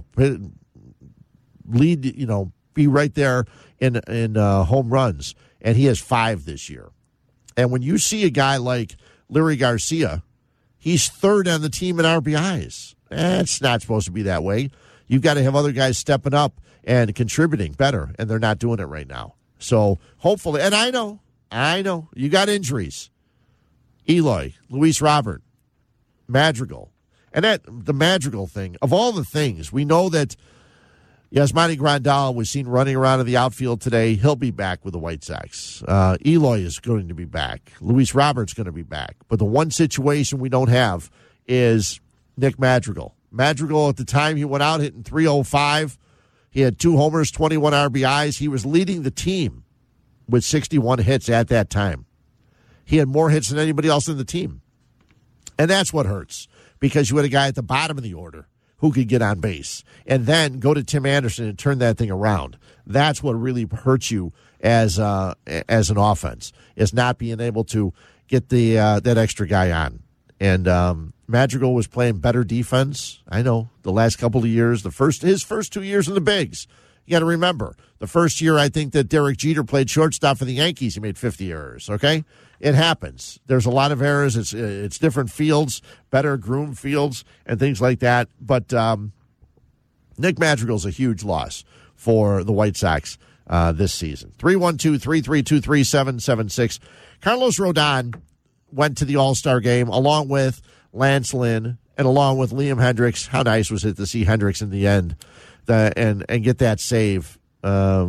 lead, you know, be right there in in uh, home runs, and he has five this year. And when you see a guy like Larry Garcia, he's third on the team in R B Is. Eh, it's not supposed to be that way. You've got to have other guys stepping up and contributing better, and they're not doing it right now. So hopefully, and I know, I know, you got injuries. Eloy, Luis Robert, Madrigal. And that the Madrigal thing, of all the things, we know that Yasmani Grandal was seen running around in the outfield today. He'll be back with the White Sox. Uh, Eloy is going to be back. Luis Robert's going to be back. But the one situation we don't have is Nick Madrigal. Madrigal, at the time he went out hitting three oh five, he had two homers, twenty-one R B Is. He was leading the team with sixty-one hits at that time. He had more hits than anybody else in the team. And that's what hurts, because you had a guy at the bottom of the order who could get on base and then go to Tim Anderson and turn that thing around. That's what really hurts you as uh, as an offense, is not being able to get the uh, that extra guy on. And um, Madrigal was playing better defense. I know the last couple of years, the first his first two years in the bigs. You got to remember, the first year I think that Derek Jeter played shortstop for the Yankees, he made fifty errors, okay? It happens. There's a lot of errors. It's it's different fields, better groomed fields, and things like that. But um, Nick Madrigal's a huge loss for the White Sox uh, this season. three one two, three three two, three seven seven six. Carlos Rodon went to the All-Star game along with Lance Lynn and along with Liam Hendriks. How nice was it to see Hendriks in the end the, and, and get that save um,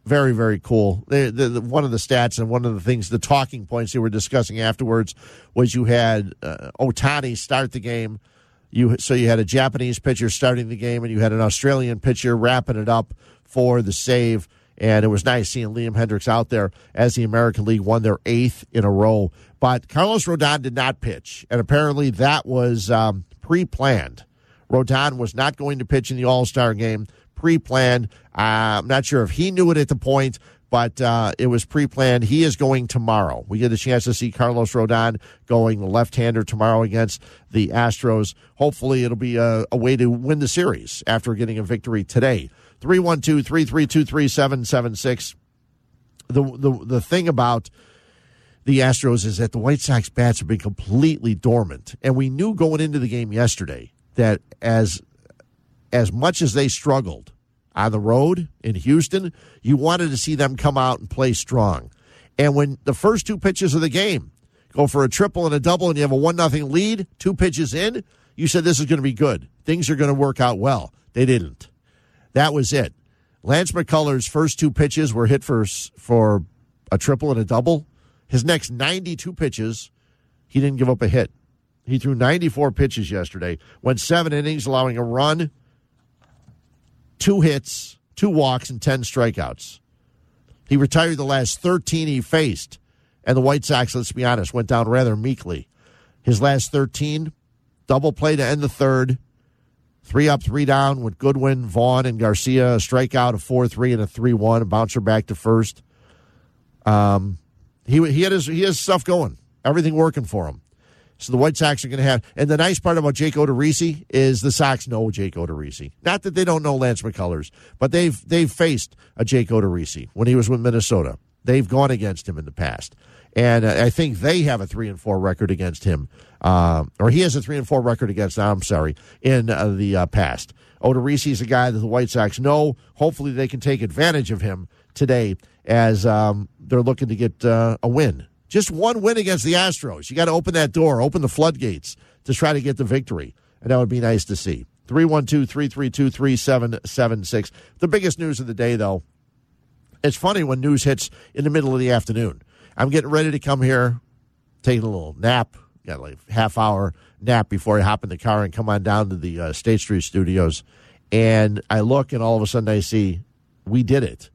Very, very cool. The, the, the, one of the stats and one of the things, the talking points they were discussing afterwards was you had uh, Ohtani start the game. You So you had a Japanese pitcher starting the game, and you had an Australian pitcher wrapping it up for the save. And it was nice seeing Liam Hendriks out there as the American League won their eighth in a row. But Carlos Rodon did not pitch, and apparently that was um, pre-planned. Rodon was not going to pitch in the All-Star game. Pre-planned. Uh, I'm not sure if he knew it at the point, but uh, it was pre-planned. He is going tomorrow. We get a chance to see Carlos Rodon going the left-hander tomorrow against the Astros. Hopefully it'll be a, a way to win the series after getting a victory today. three one two, three three two, three seven seven six. The, the, the thing about the Astros is that the White Sox bats have been completely dormant. And we knew going into the game yesterday that as as much as they struggled on the road in Houston, you wanted to see them come out and play strong. And when the first two pitches of the game go for a triple and a double and you have a one nothing lead, two pitches in, you said this is going to be good. Things are going to work out well. They didn't. That was it. Lance McCullers' first two pitches were hit for, for a triple and a double. His next ninety-two pitches, he didn't give up a hit. He threw ninety-four pitches yesterday, went seven innings, allowing a run, two hits, two walks, and ten strikeouts. He retired the last thirteen he faced, and the White Sox, let's be honest, went down rather meekly. His last thirteen, double play to end the third, three up, three down with Goodwin, Vaughn, and Garcia, a strikeout, a four three, and a three one, a bouncer back to first. Um, he he had his he has stuff going, everything working for him. So the White Sox are going to have, and the nice part about Jake Odorizzi is the Sox know Jake Odorizzi. Not that they don't know Lance McCullers, but they've they've faced a Jake Odorizzi when he was with Minnesota. They've gone against him in the past, and uh, I think they have a three and four record against him, uh, or he has a three and four record against. I'm sorry, in uh, the uh, past. Odorizzi is a guy that the White Sox know. Hopefully, they can take advantage of him today as um, they're looking to get uh, a win. Just one win against the Astros. You got to open that door, open the floodgates to try to get the victory. And that would be nice to see. three one two, three three two, three seven seven six. The biggest news of the day, though, it's funny when news hits in the middle of the afternoon. I'm getting ready to come here, taking a little nap. Got like a half hour nap before I hop in the car and come on down to the uh, State Street studios. And I look, and all of a sudden I see, we did it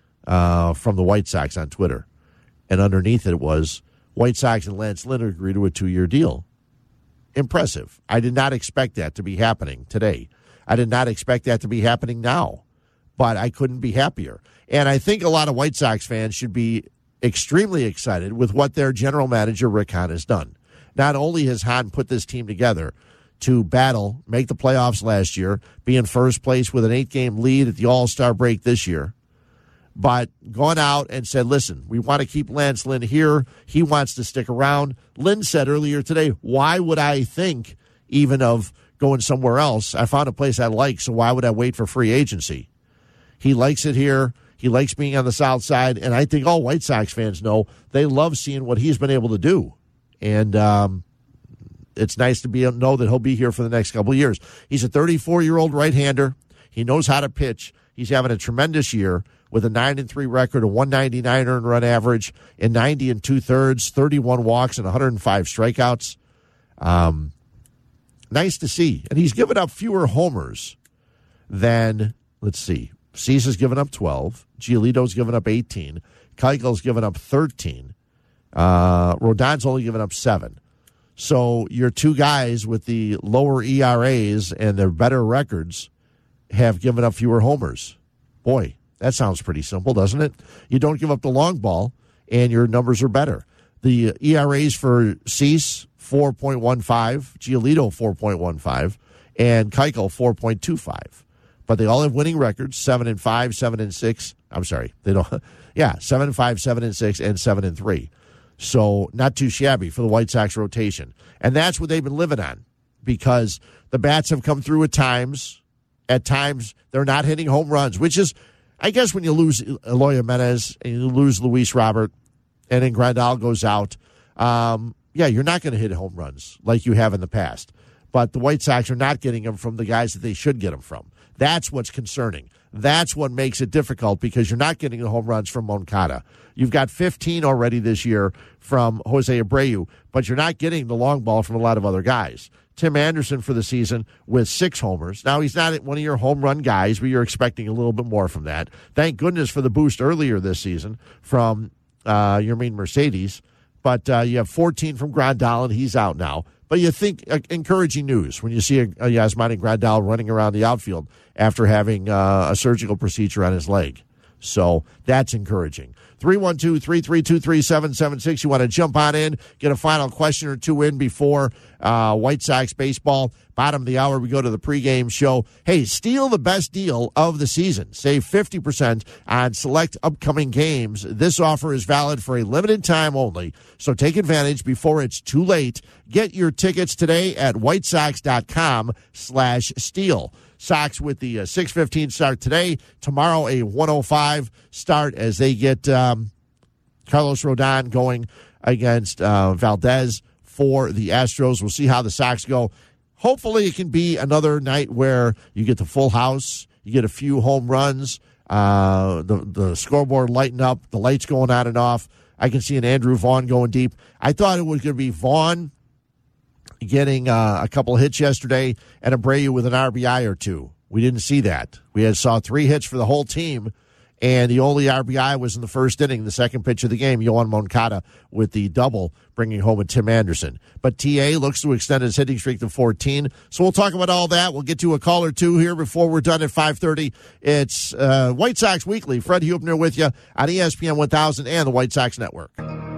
uh, from the White Sox on Twitter. And underneath it was, White Sox and Lance Lynn agreed to a two-year deal. Impressive. I did not expect that to be happening today. I did not expect that to be happening now. But I couldn't be happier. And I think a lot of White Sox fans should be extremely excited with what their general manager, Rick Hahn, has done. Not only has Hahn put this team together to battle, make the playoffs last year, be in first place with an eight-game lead at the All-Star break this year, but gone out and said, listen, we want to keep Lance Lynn here. He wants to stick around. Lynn said earlier today, why would I think even of going somewhere else? I found a place I like, so why would I wait for free agency? He likes it here. He likes being on the South Side, and I think all White Sox fans know they love seeing what he's been able to do. And um, it's nice to be know that he'll be here for the next couple of years. He's a thirty-four-year-old right-hander. He knows how to pitch. He's having a tremendous year with a nine and three record, a one ninety-nine earned run average, in ninety and two-thirds, thirty-one walks, and one hundred five strikeouts. Um, nice to see. And he's given up fewer homers than, let's see, Cease's given up twelve, Giolito's given up eighteen, Keuchel's given up thirteen, uh, Rodon's only given up seven. So your two guys with the lower E R As and their better records have given up fewer homers. Boy, that sounds pretty simple, doesn't it? You don't give up the long ball, and your numbers are better. The E R As for Cease, four point one five, Giolito, four point one five, and Keuchel, four point two five. But they all have winning records, seven and five, seven and six. I'm sorry, they don't. Yeah, seven and five, seven and six, and seven and three. So not too shabby for the White Sox rotation, and that's what they've been living on because the bats have come through at times. At times, they're not hitting home runs, which is, I guess, when you lose Eloy Jimenez and you lose Luis Robert, and then Grandal goes out. Um, yeah, you're not going to hit home runs like you have in the past. But the White Sox are not getting them from the guys that they should get them from. That's what's concerning. That's what makes it difficult because you're not getting the home runs from Moncada. You've got fifteen already this year from Jose Abreu, but you're not getting the long ball from a lot of other guys. Tim Anderson for the season with six homers. Now, he's not one of your home run guys, but you're expecting a little bit more from that. Thank goodness for the boost earlier this season from uh, Yermin Mercedes. But uh, you have fourteen from Grandal, and he's out now. But you think uh, encouraging news when you see a, a Yasmani Grandal running around the outfield after having uh, a surgical procedure on his leg. So that's encouraging. three one two, three three two, three seven seven six. You want to jump on in, get a final question or two in before uh, White Sox baseball. Bottom of the hour, we go to the pregame show. Hey, steal the best deal of the season. Save fifty percent on select upcoming games. This offer is valid for a limited time only, so take advantage before it's too late. Get your tickets today at whitesox.com slash steal. Sox with the uh, six fifteen start today. Tomorrow, a one oh five start as they get um, Carlos Rodon going against uh, Valdez for the Astros. We'll see how the Sox go. Hopefully, it can be another night where you get the full house, you get a few home runs, uh, the, the scoreboard lighting up, the lights going on and off. I can see an Andrew Vaughn going deep. I thought it was going to be Vaughn getting uh, a couple hits yesterday and Abreu with an R B I or two. We didn't see that. We had saw three hits for the whole team, and the only R B I was in the first inning, the second pitch of the game, Yohan Moncada with the double, bringing home a Tim Anderson. But T A looks to extend his hitting streak to fourteen. So we'll talk about all that. We'll get to a call or two here before we're done at five thirty. It's uh, White Sox Weekly. Fred Hubner with you on E S P N one thousand and the White Sox Network.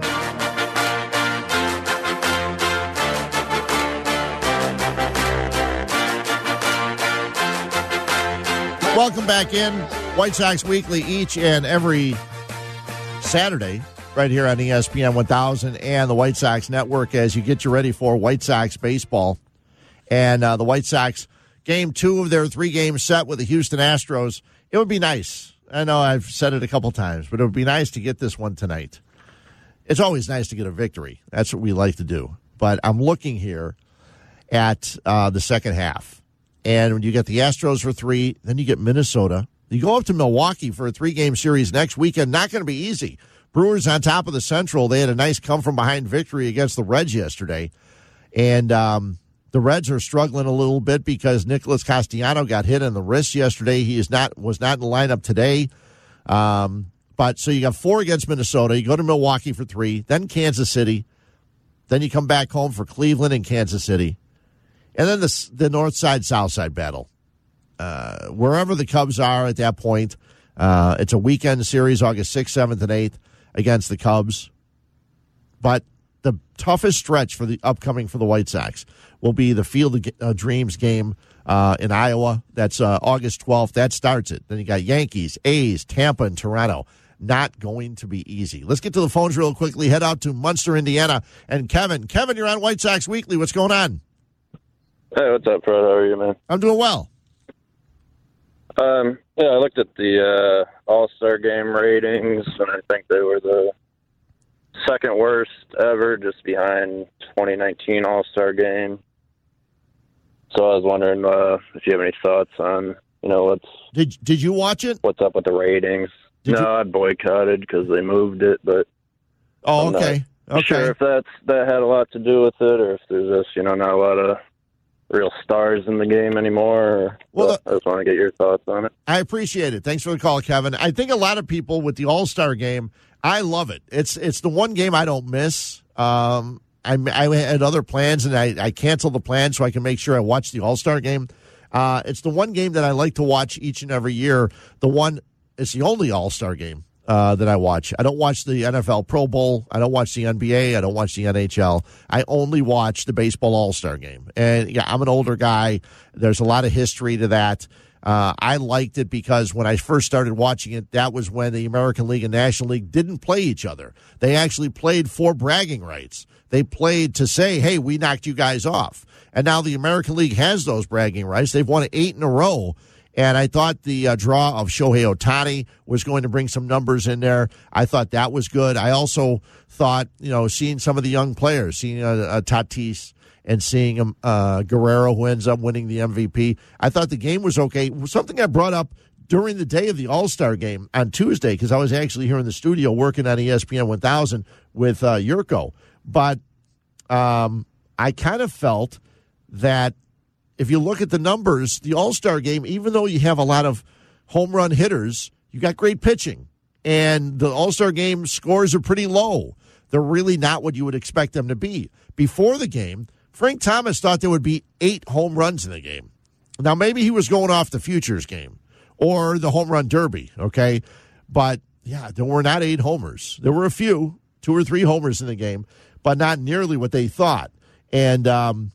Welcome back in. White Sox Weekly each and every Saturday right here on E S P N one thousand and the White Sox Network as you get you ready for White Sox baseball. And uh, the White Sox, game two of their three-game set with the Houston Astros. It would be nice. I know I've said it a couple times, but it would be nice to get this one tonight. It's always nice to get a victory. That's what we like to do. But I'm looking here at uh, the second half. And when you get the Astros for three, then you get Minnesota. You go up to Milwaukee for a three-game series next weekend. Not going to be easy. Brewers on top of the Central. They had a nice come-from-behind victory against the Reds yesterday. And um, the Reds are struggling a little bit because Nicholas Castellano got hit in the wrist yesterday. He is not was not in the lineup today. Um, but so you got four against Minnesota. You go to Milwaukee for three, then Kansas City. Then you come back home for Cleveland and Kansas City. And then the, the north side, south side battle. Uh, wherever the Cubs are at that point, uh, it's a weekend series, August sixth, seventh, and eighth against the Cubs. But the toughest stretch for the upcoming for the White Sox will be the Field of uh, Dreams game uh, in Iowa. That's uh, August twelfth. That starts it. Then you got Yankees, A's, Tampa, and Toronto. Not going to be easy. Let's get to the phones real quickly. Head out to Munster, Indiana. And Kevin. Kevin, you're on White Sox Weekly. What's going on? Hey, what's up, Fred? How are you, man? I'm doing well. Um, yeah, I looked at the uh, All-Star Game ratings, and I think they were the second worst ever, just behind twenty nineteen All-Star Game. So I was wondering uh, if you have any thoughts on, you know, what's did did you watch it? What's up with the ratings? Did no, you? I boycotted because they moved it, but oh, I'm okay, not okay. Sure if that's that had a lot to do with it, or if there's just, you know, not a lot of real stars in the game anymore. Well, uh, I just want to get your thoughts on it. I appreciate it. Thanks for the call, Kevin. I think a lot of people with the All-Star Game, I love it. It's it's the one game I don't miss. Um, I, I had other plans, and I, I canceled the plan so I can make sure I watch the All-Star Game. Uh, it's the one game that I like to watch each and every year. The one, it's the only All-Star Game Uh, that I watch. I don't watch the N F L Pro Bowl. I don't watch the N B A. I don't watch the N H L. I only watch the Baseball All-Star Game. And, yeah, I'm an older guy. There's a lot of history to that. Uh, I liked it because when I first started watching it, that was when the American League and National League didn't play each other. They actually played for bragging rights. They played to say, hey, we knocked you guys off. And now the American League has those bragging rights. They've won eight in a row. And I thought the uh, draw of Shohei Ohtani was going to bring some numbers in there. I thought that was good. I also thought, you know, seeing some of the young players, seeing uh, uh, Tatis and seeing him, uh, Guerrero, who ends up winning the M V P. I thought the game was okay. Something I brought up during the day of the All-Star game on Tuesday, because I was actually here in the studio working on E S P N one thousand with uh, Yurko. But um, I kind of felt that if you look at the numbers, the All-Star game, even though you have a lot of home run hitters, you got great pitching. And the All-Star game scores are pretty low. They're really not what you would expect them to be. Before the game, Frank Thomas thought there would be eight home runs in the game. Now, maybe he was going off the Futures game or the Home Run Derby, okay? But, yeah, there were not eight homers. There were a few, two or three homers in the game, but not nearly what they thought. And um,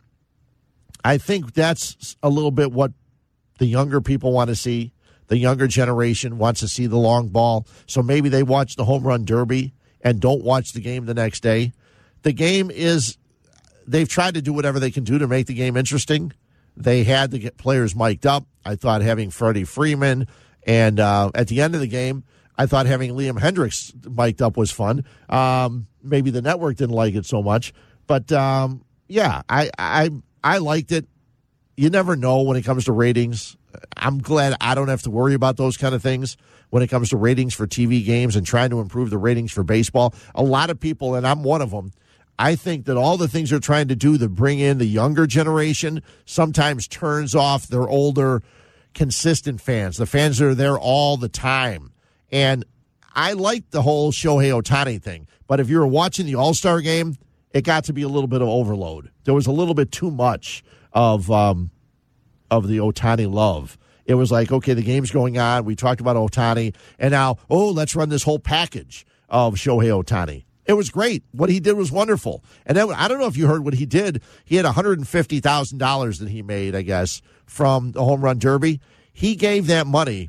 I think that's a little bit what the younger people want to see. The younger generation wants to see the long ball. So maybe they watch the Home Run Derby and don't watch the game the next day. The game is, they've tried to do whatever they can do to make the game interesting. They had to get players mic'd up. I thought having Freddie Freeman, and uh, at the end of the game, I thought having Liam Hendriks mic'd up was fun. Um, maybe the network didn't like it so much. But, um, yeah, I, I I liked it. You never know when it comes to ratings. I'm glad I don't have to worry about those kind of things when it comes to ratings for T V games and trying to improve the ratings for baseball. A lot of people, and I'm one of them, I think that all the things they're trying to do to bring in the younger generation sometimes turns off their older, consistent fans, the fans that are there all the time. And I like the whole Shohei Ohtani thing, but if you were watching the All-Star game, it got to be a little bit of overload. There was a little bit too much of um, of the Ohtani love. It was like, okay, the game's going on. We talked about Ohtani, and now, oh, let's run this whole package of Shohei Ohtani. It was great. What he did was wonderful. And then, I don't know if you heard what he did. He had one hundred fifty thousand dollars that he made, I guess, from the Home Run Derby. He gave that money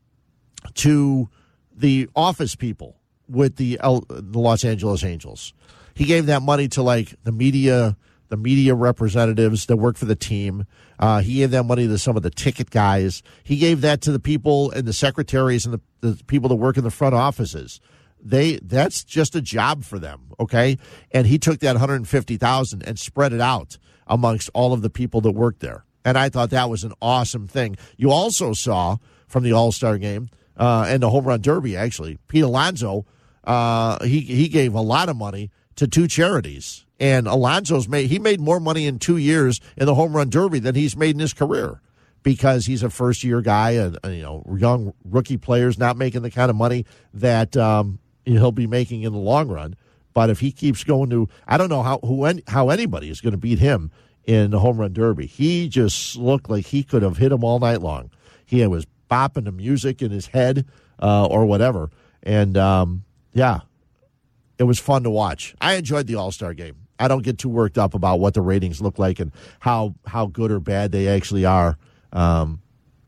to the office people with the, L, the Los Angeles Angels. He gave that money to, like, the media the media representatives that work for the team. Uh, he gave that money to some of the ticket guys. He gave that to the people and the secretaries and the, the people that work in the front offices. They that's just a job for them, okay? And he took that one hundred fifty thousand dollars and spread it out amongst all of the people that work there. And I thought that was an awesome thing. You also saw from the All-Star game uh, and the Home Run Derby, actually, Pete Alonso, uh, he he gave a lot of money to two charities. And Alonso's made he made more money in two years in the Home Run Derby than he's made in his career, because he's a first year guy, and you know, young rookie players not making the kind of money that um, he'll be making in the long run. But if he keeps going to, I don't know how who how anybody is going to beat him in the Home Run Derby. He just looked like he could have hit him all night long. He was bopping the music in his head uh, or whatever, and um, yeah, it was fun to watch. I enjoyed the All-Star game. I don't get too worked up about what the ratings look like and how, how good or bad they actually are. Um,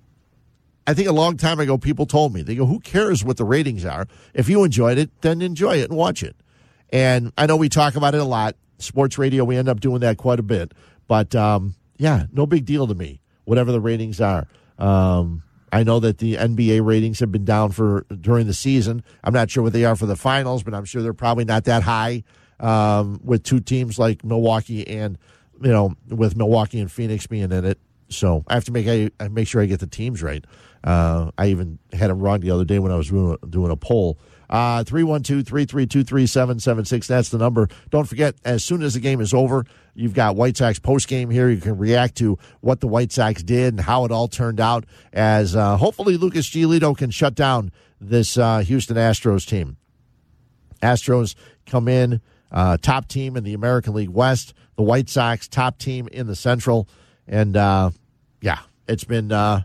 I think a long time ago, people told me, they go, who cares what the ratings are? If you enjoyed it, then enjoy it and watch it. And I know we talk about it a lot. Sports radio, we end up doing that quite a bit. But, um, yeah, no big deal to me, whatever the ratings are. Um, I know that the N B A ratings have been down for during the season. I'm not sure what they are for the finals, but I'm sure they're probably not that high. Um, with two teams like Milwaukee and, you know, with Milwaukee and Phoenix being in it. So I have to make I, I make sure I get the teams right. Uh, I even had them wrong the other day when I was doing, doing a poll. Uh, three one two, three three two, three seven seven six. That's the number. Don't forget, as soon as the game is over, you've got White Sox postgame here. You can react to what the White Sox did and how it all turned out, as uh, hopefully Lucas Giolito can shut down this uh, Houston Astros team. Astros come in. Uh, top team in the American League West, the White Sox top team in the Central, and uh, yeah, it's been uh,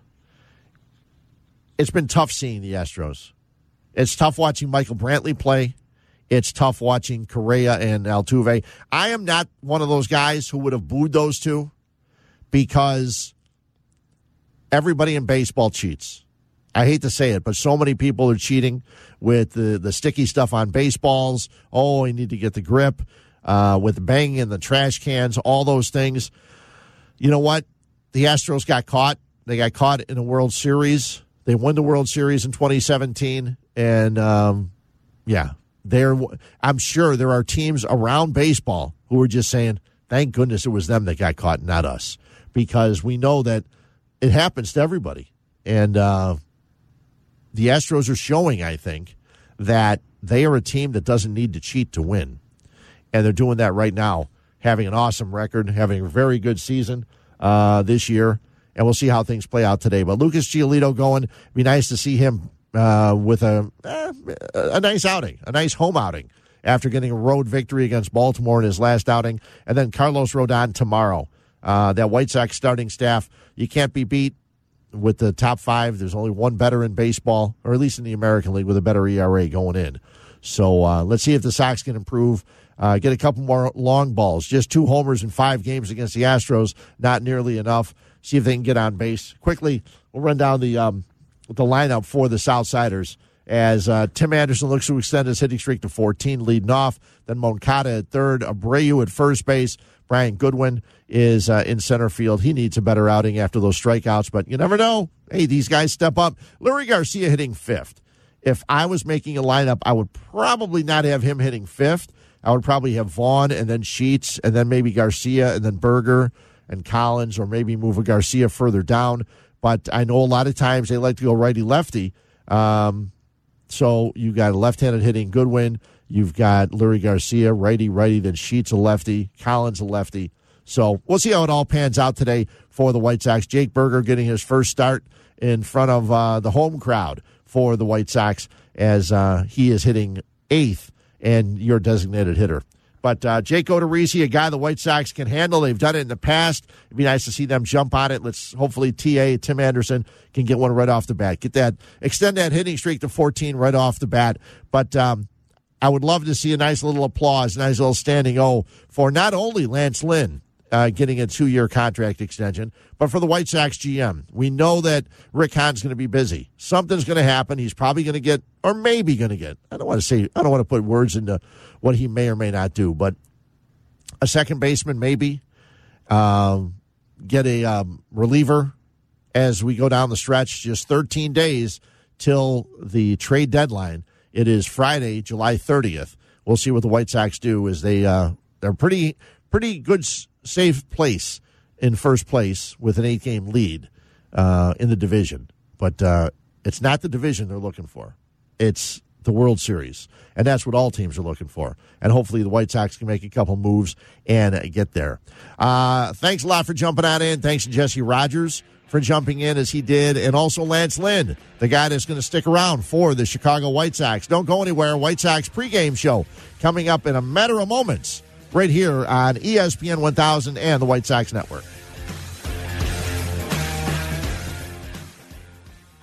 it's been tough seeing the Astros. It's tough watching Michael Brantley play. It's tough watching Correa and Altuve. I am not one of those guys who would have booed those two, because everybody in baseball cheats. I hate to say it, but so many people are cheating with the, the sticky stuff on baseballs. Oh, you need to get the grip, uh, with banging in the trash cans, all those things. You know what? The Astros got caught. They got caught in a World Series. They won the World Series in twenty seventeen. And, um, yeah, they're, I'm sure there are teams around baseball who are just saying, Thank goodness it was them that got caught, not us, because we know that it happens to everybody. And uh, the Astros are showing, I think, that they are a team that doesn't need to cheat to win. And they're doing that right now, having an awesome record, having a very good season uh, this year. And we'll see how things play out today. But Lucas Giolito going, it'd be nice to see him uh, with a, eh, a nice outing, a nice home outing after getting a road victory against Baltimore in his last outing. And then Carlos Rodon tomorrow. Uh, that White Sox starting staff, you can't be beat with the top five. There's only one better in baseball, or at least in the American League, with a better E R A going in. So uh, let's see if the Sox can improve. Uh, get a couple more long balls. Just two homers in five games against the Astros, not nearly enough. See if they can get on base. Quickly, we'll run down the um, the lineup for the Southsiders as uh, Tim Anderson looks to extend his hitting streak to fourteen, leading off. Then Moncada at third, Abreu at first base. Brian Goodwin is uh, in center field. He needs a better outing after those strikeouts, but you never know. Hey, these guys step up. Lurie Garcia hitting fifth. If I was making a lineup, I would probably not have him hitting fifth. I would probably have Vaughn and then Sheets and then maybe Garcia and then Berger and Collins, or maybe move a Garcia further down. But I know a lot of times they like to go righty-lefty. Um, so you've got a left-handed hitting Goodwin. You've got Lurie Garcia, righty-righty, then Sheets a lefty, Collins a lefty. So we'll see how it all pans out today for the White Sox. Jake Berger getting his first start in front of uh, the home crowd for the White Sox as uh, he is hitting eighth and your designated hitter. But uh, Jake Odorizzi, a guy the White Sox can handle. They've done it in the past. It'd be nice to see them jump on it. Let's hopefully T A, Tim Anderson, can get one right off the bat. Get that, extend that hitting streak to fourteen right off the bat. But um, I would love to see a nice little applause, a nice little standing O for not only Lance Lynn uh, getting a two-year contract extension, but for the White Sox G M. We know that Rick Hahn's going to be busy. Something's going to happen. He's probably going to get, or maybe going to get, I don't want to say, I don't want to put words into what he may or may not do, but a second baseman maybe, um, get a um, reliever as we go down the stretch. Just thirteen days till the trade deadline. It is Friday, July thirtieth. We'll see what the White Sox do as they, uh, they're pretty, pretty good, safe place in first place with an eight-game lead uh, in the division. But uh, it's not the division they're looking for. It's the World Series, and that's what all teams are looking for. And hopefully the White Sox can make a couple moves and uh, get there. Uh, thanks a lot for jumping on in. Thanks to Jesse Rogers for jumping in as he did, and also Lance Lynn, the guy that's going to stick around for the Chicago White Sox. Don't go anywhere. White Sox pregame show coming up in a matter of moments right here on E S P N one thousand and the White Sox Network.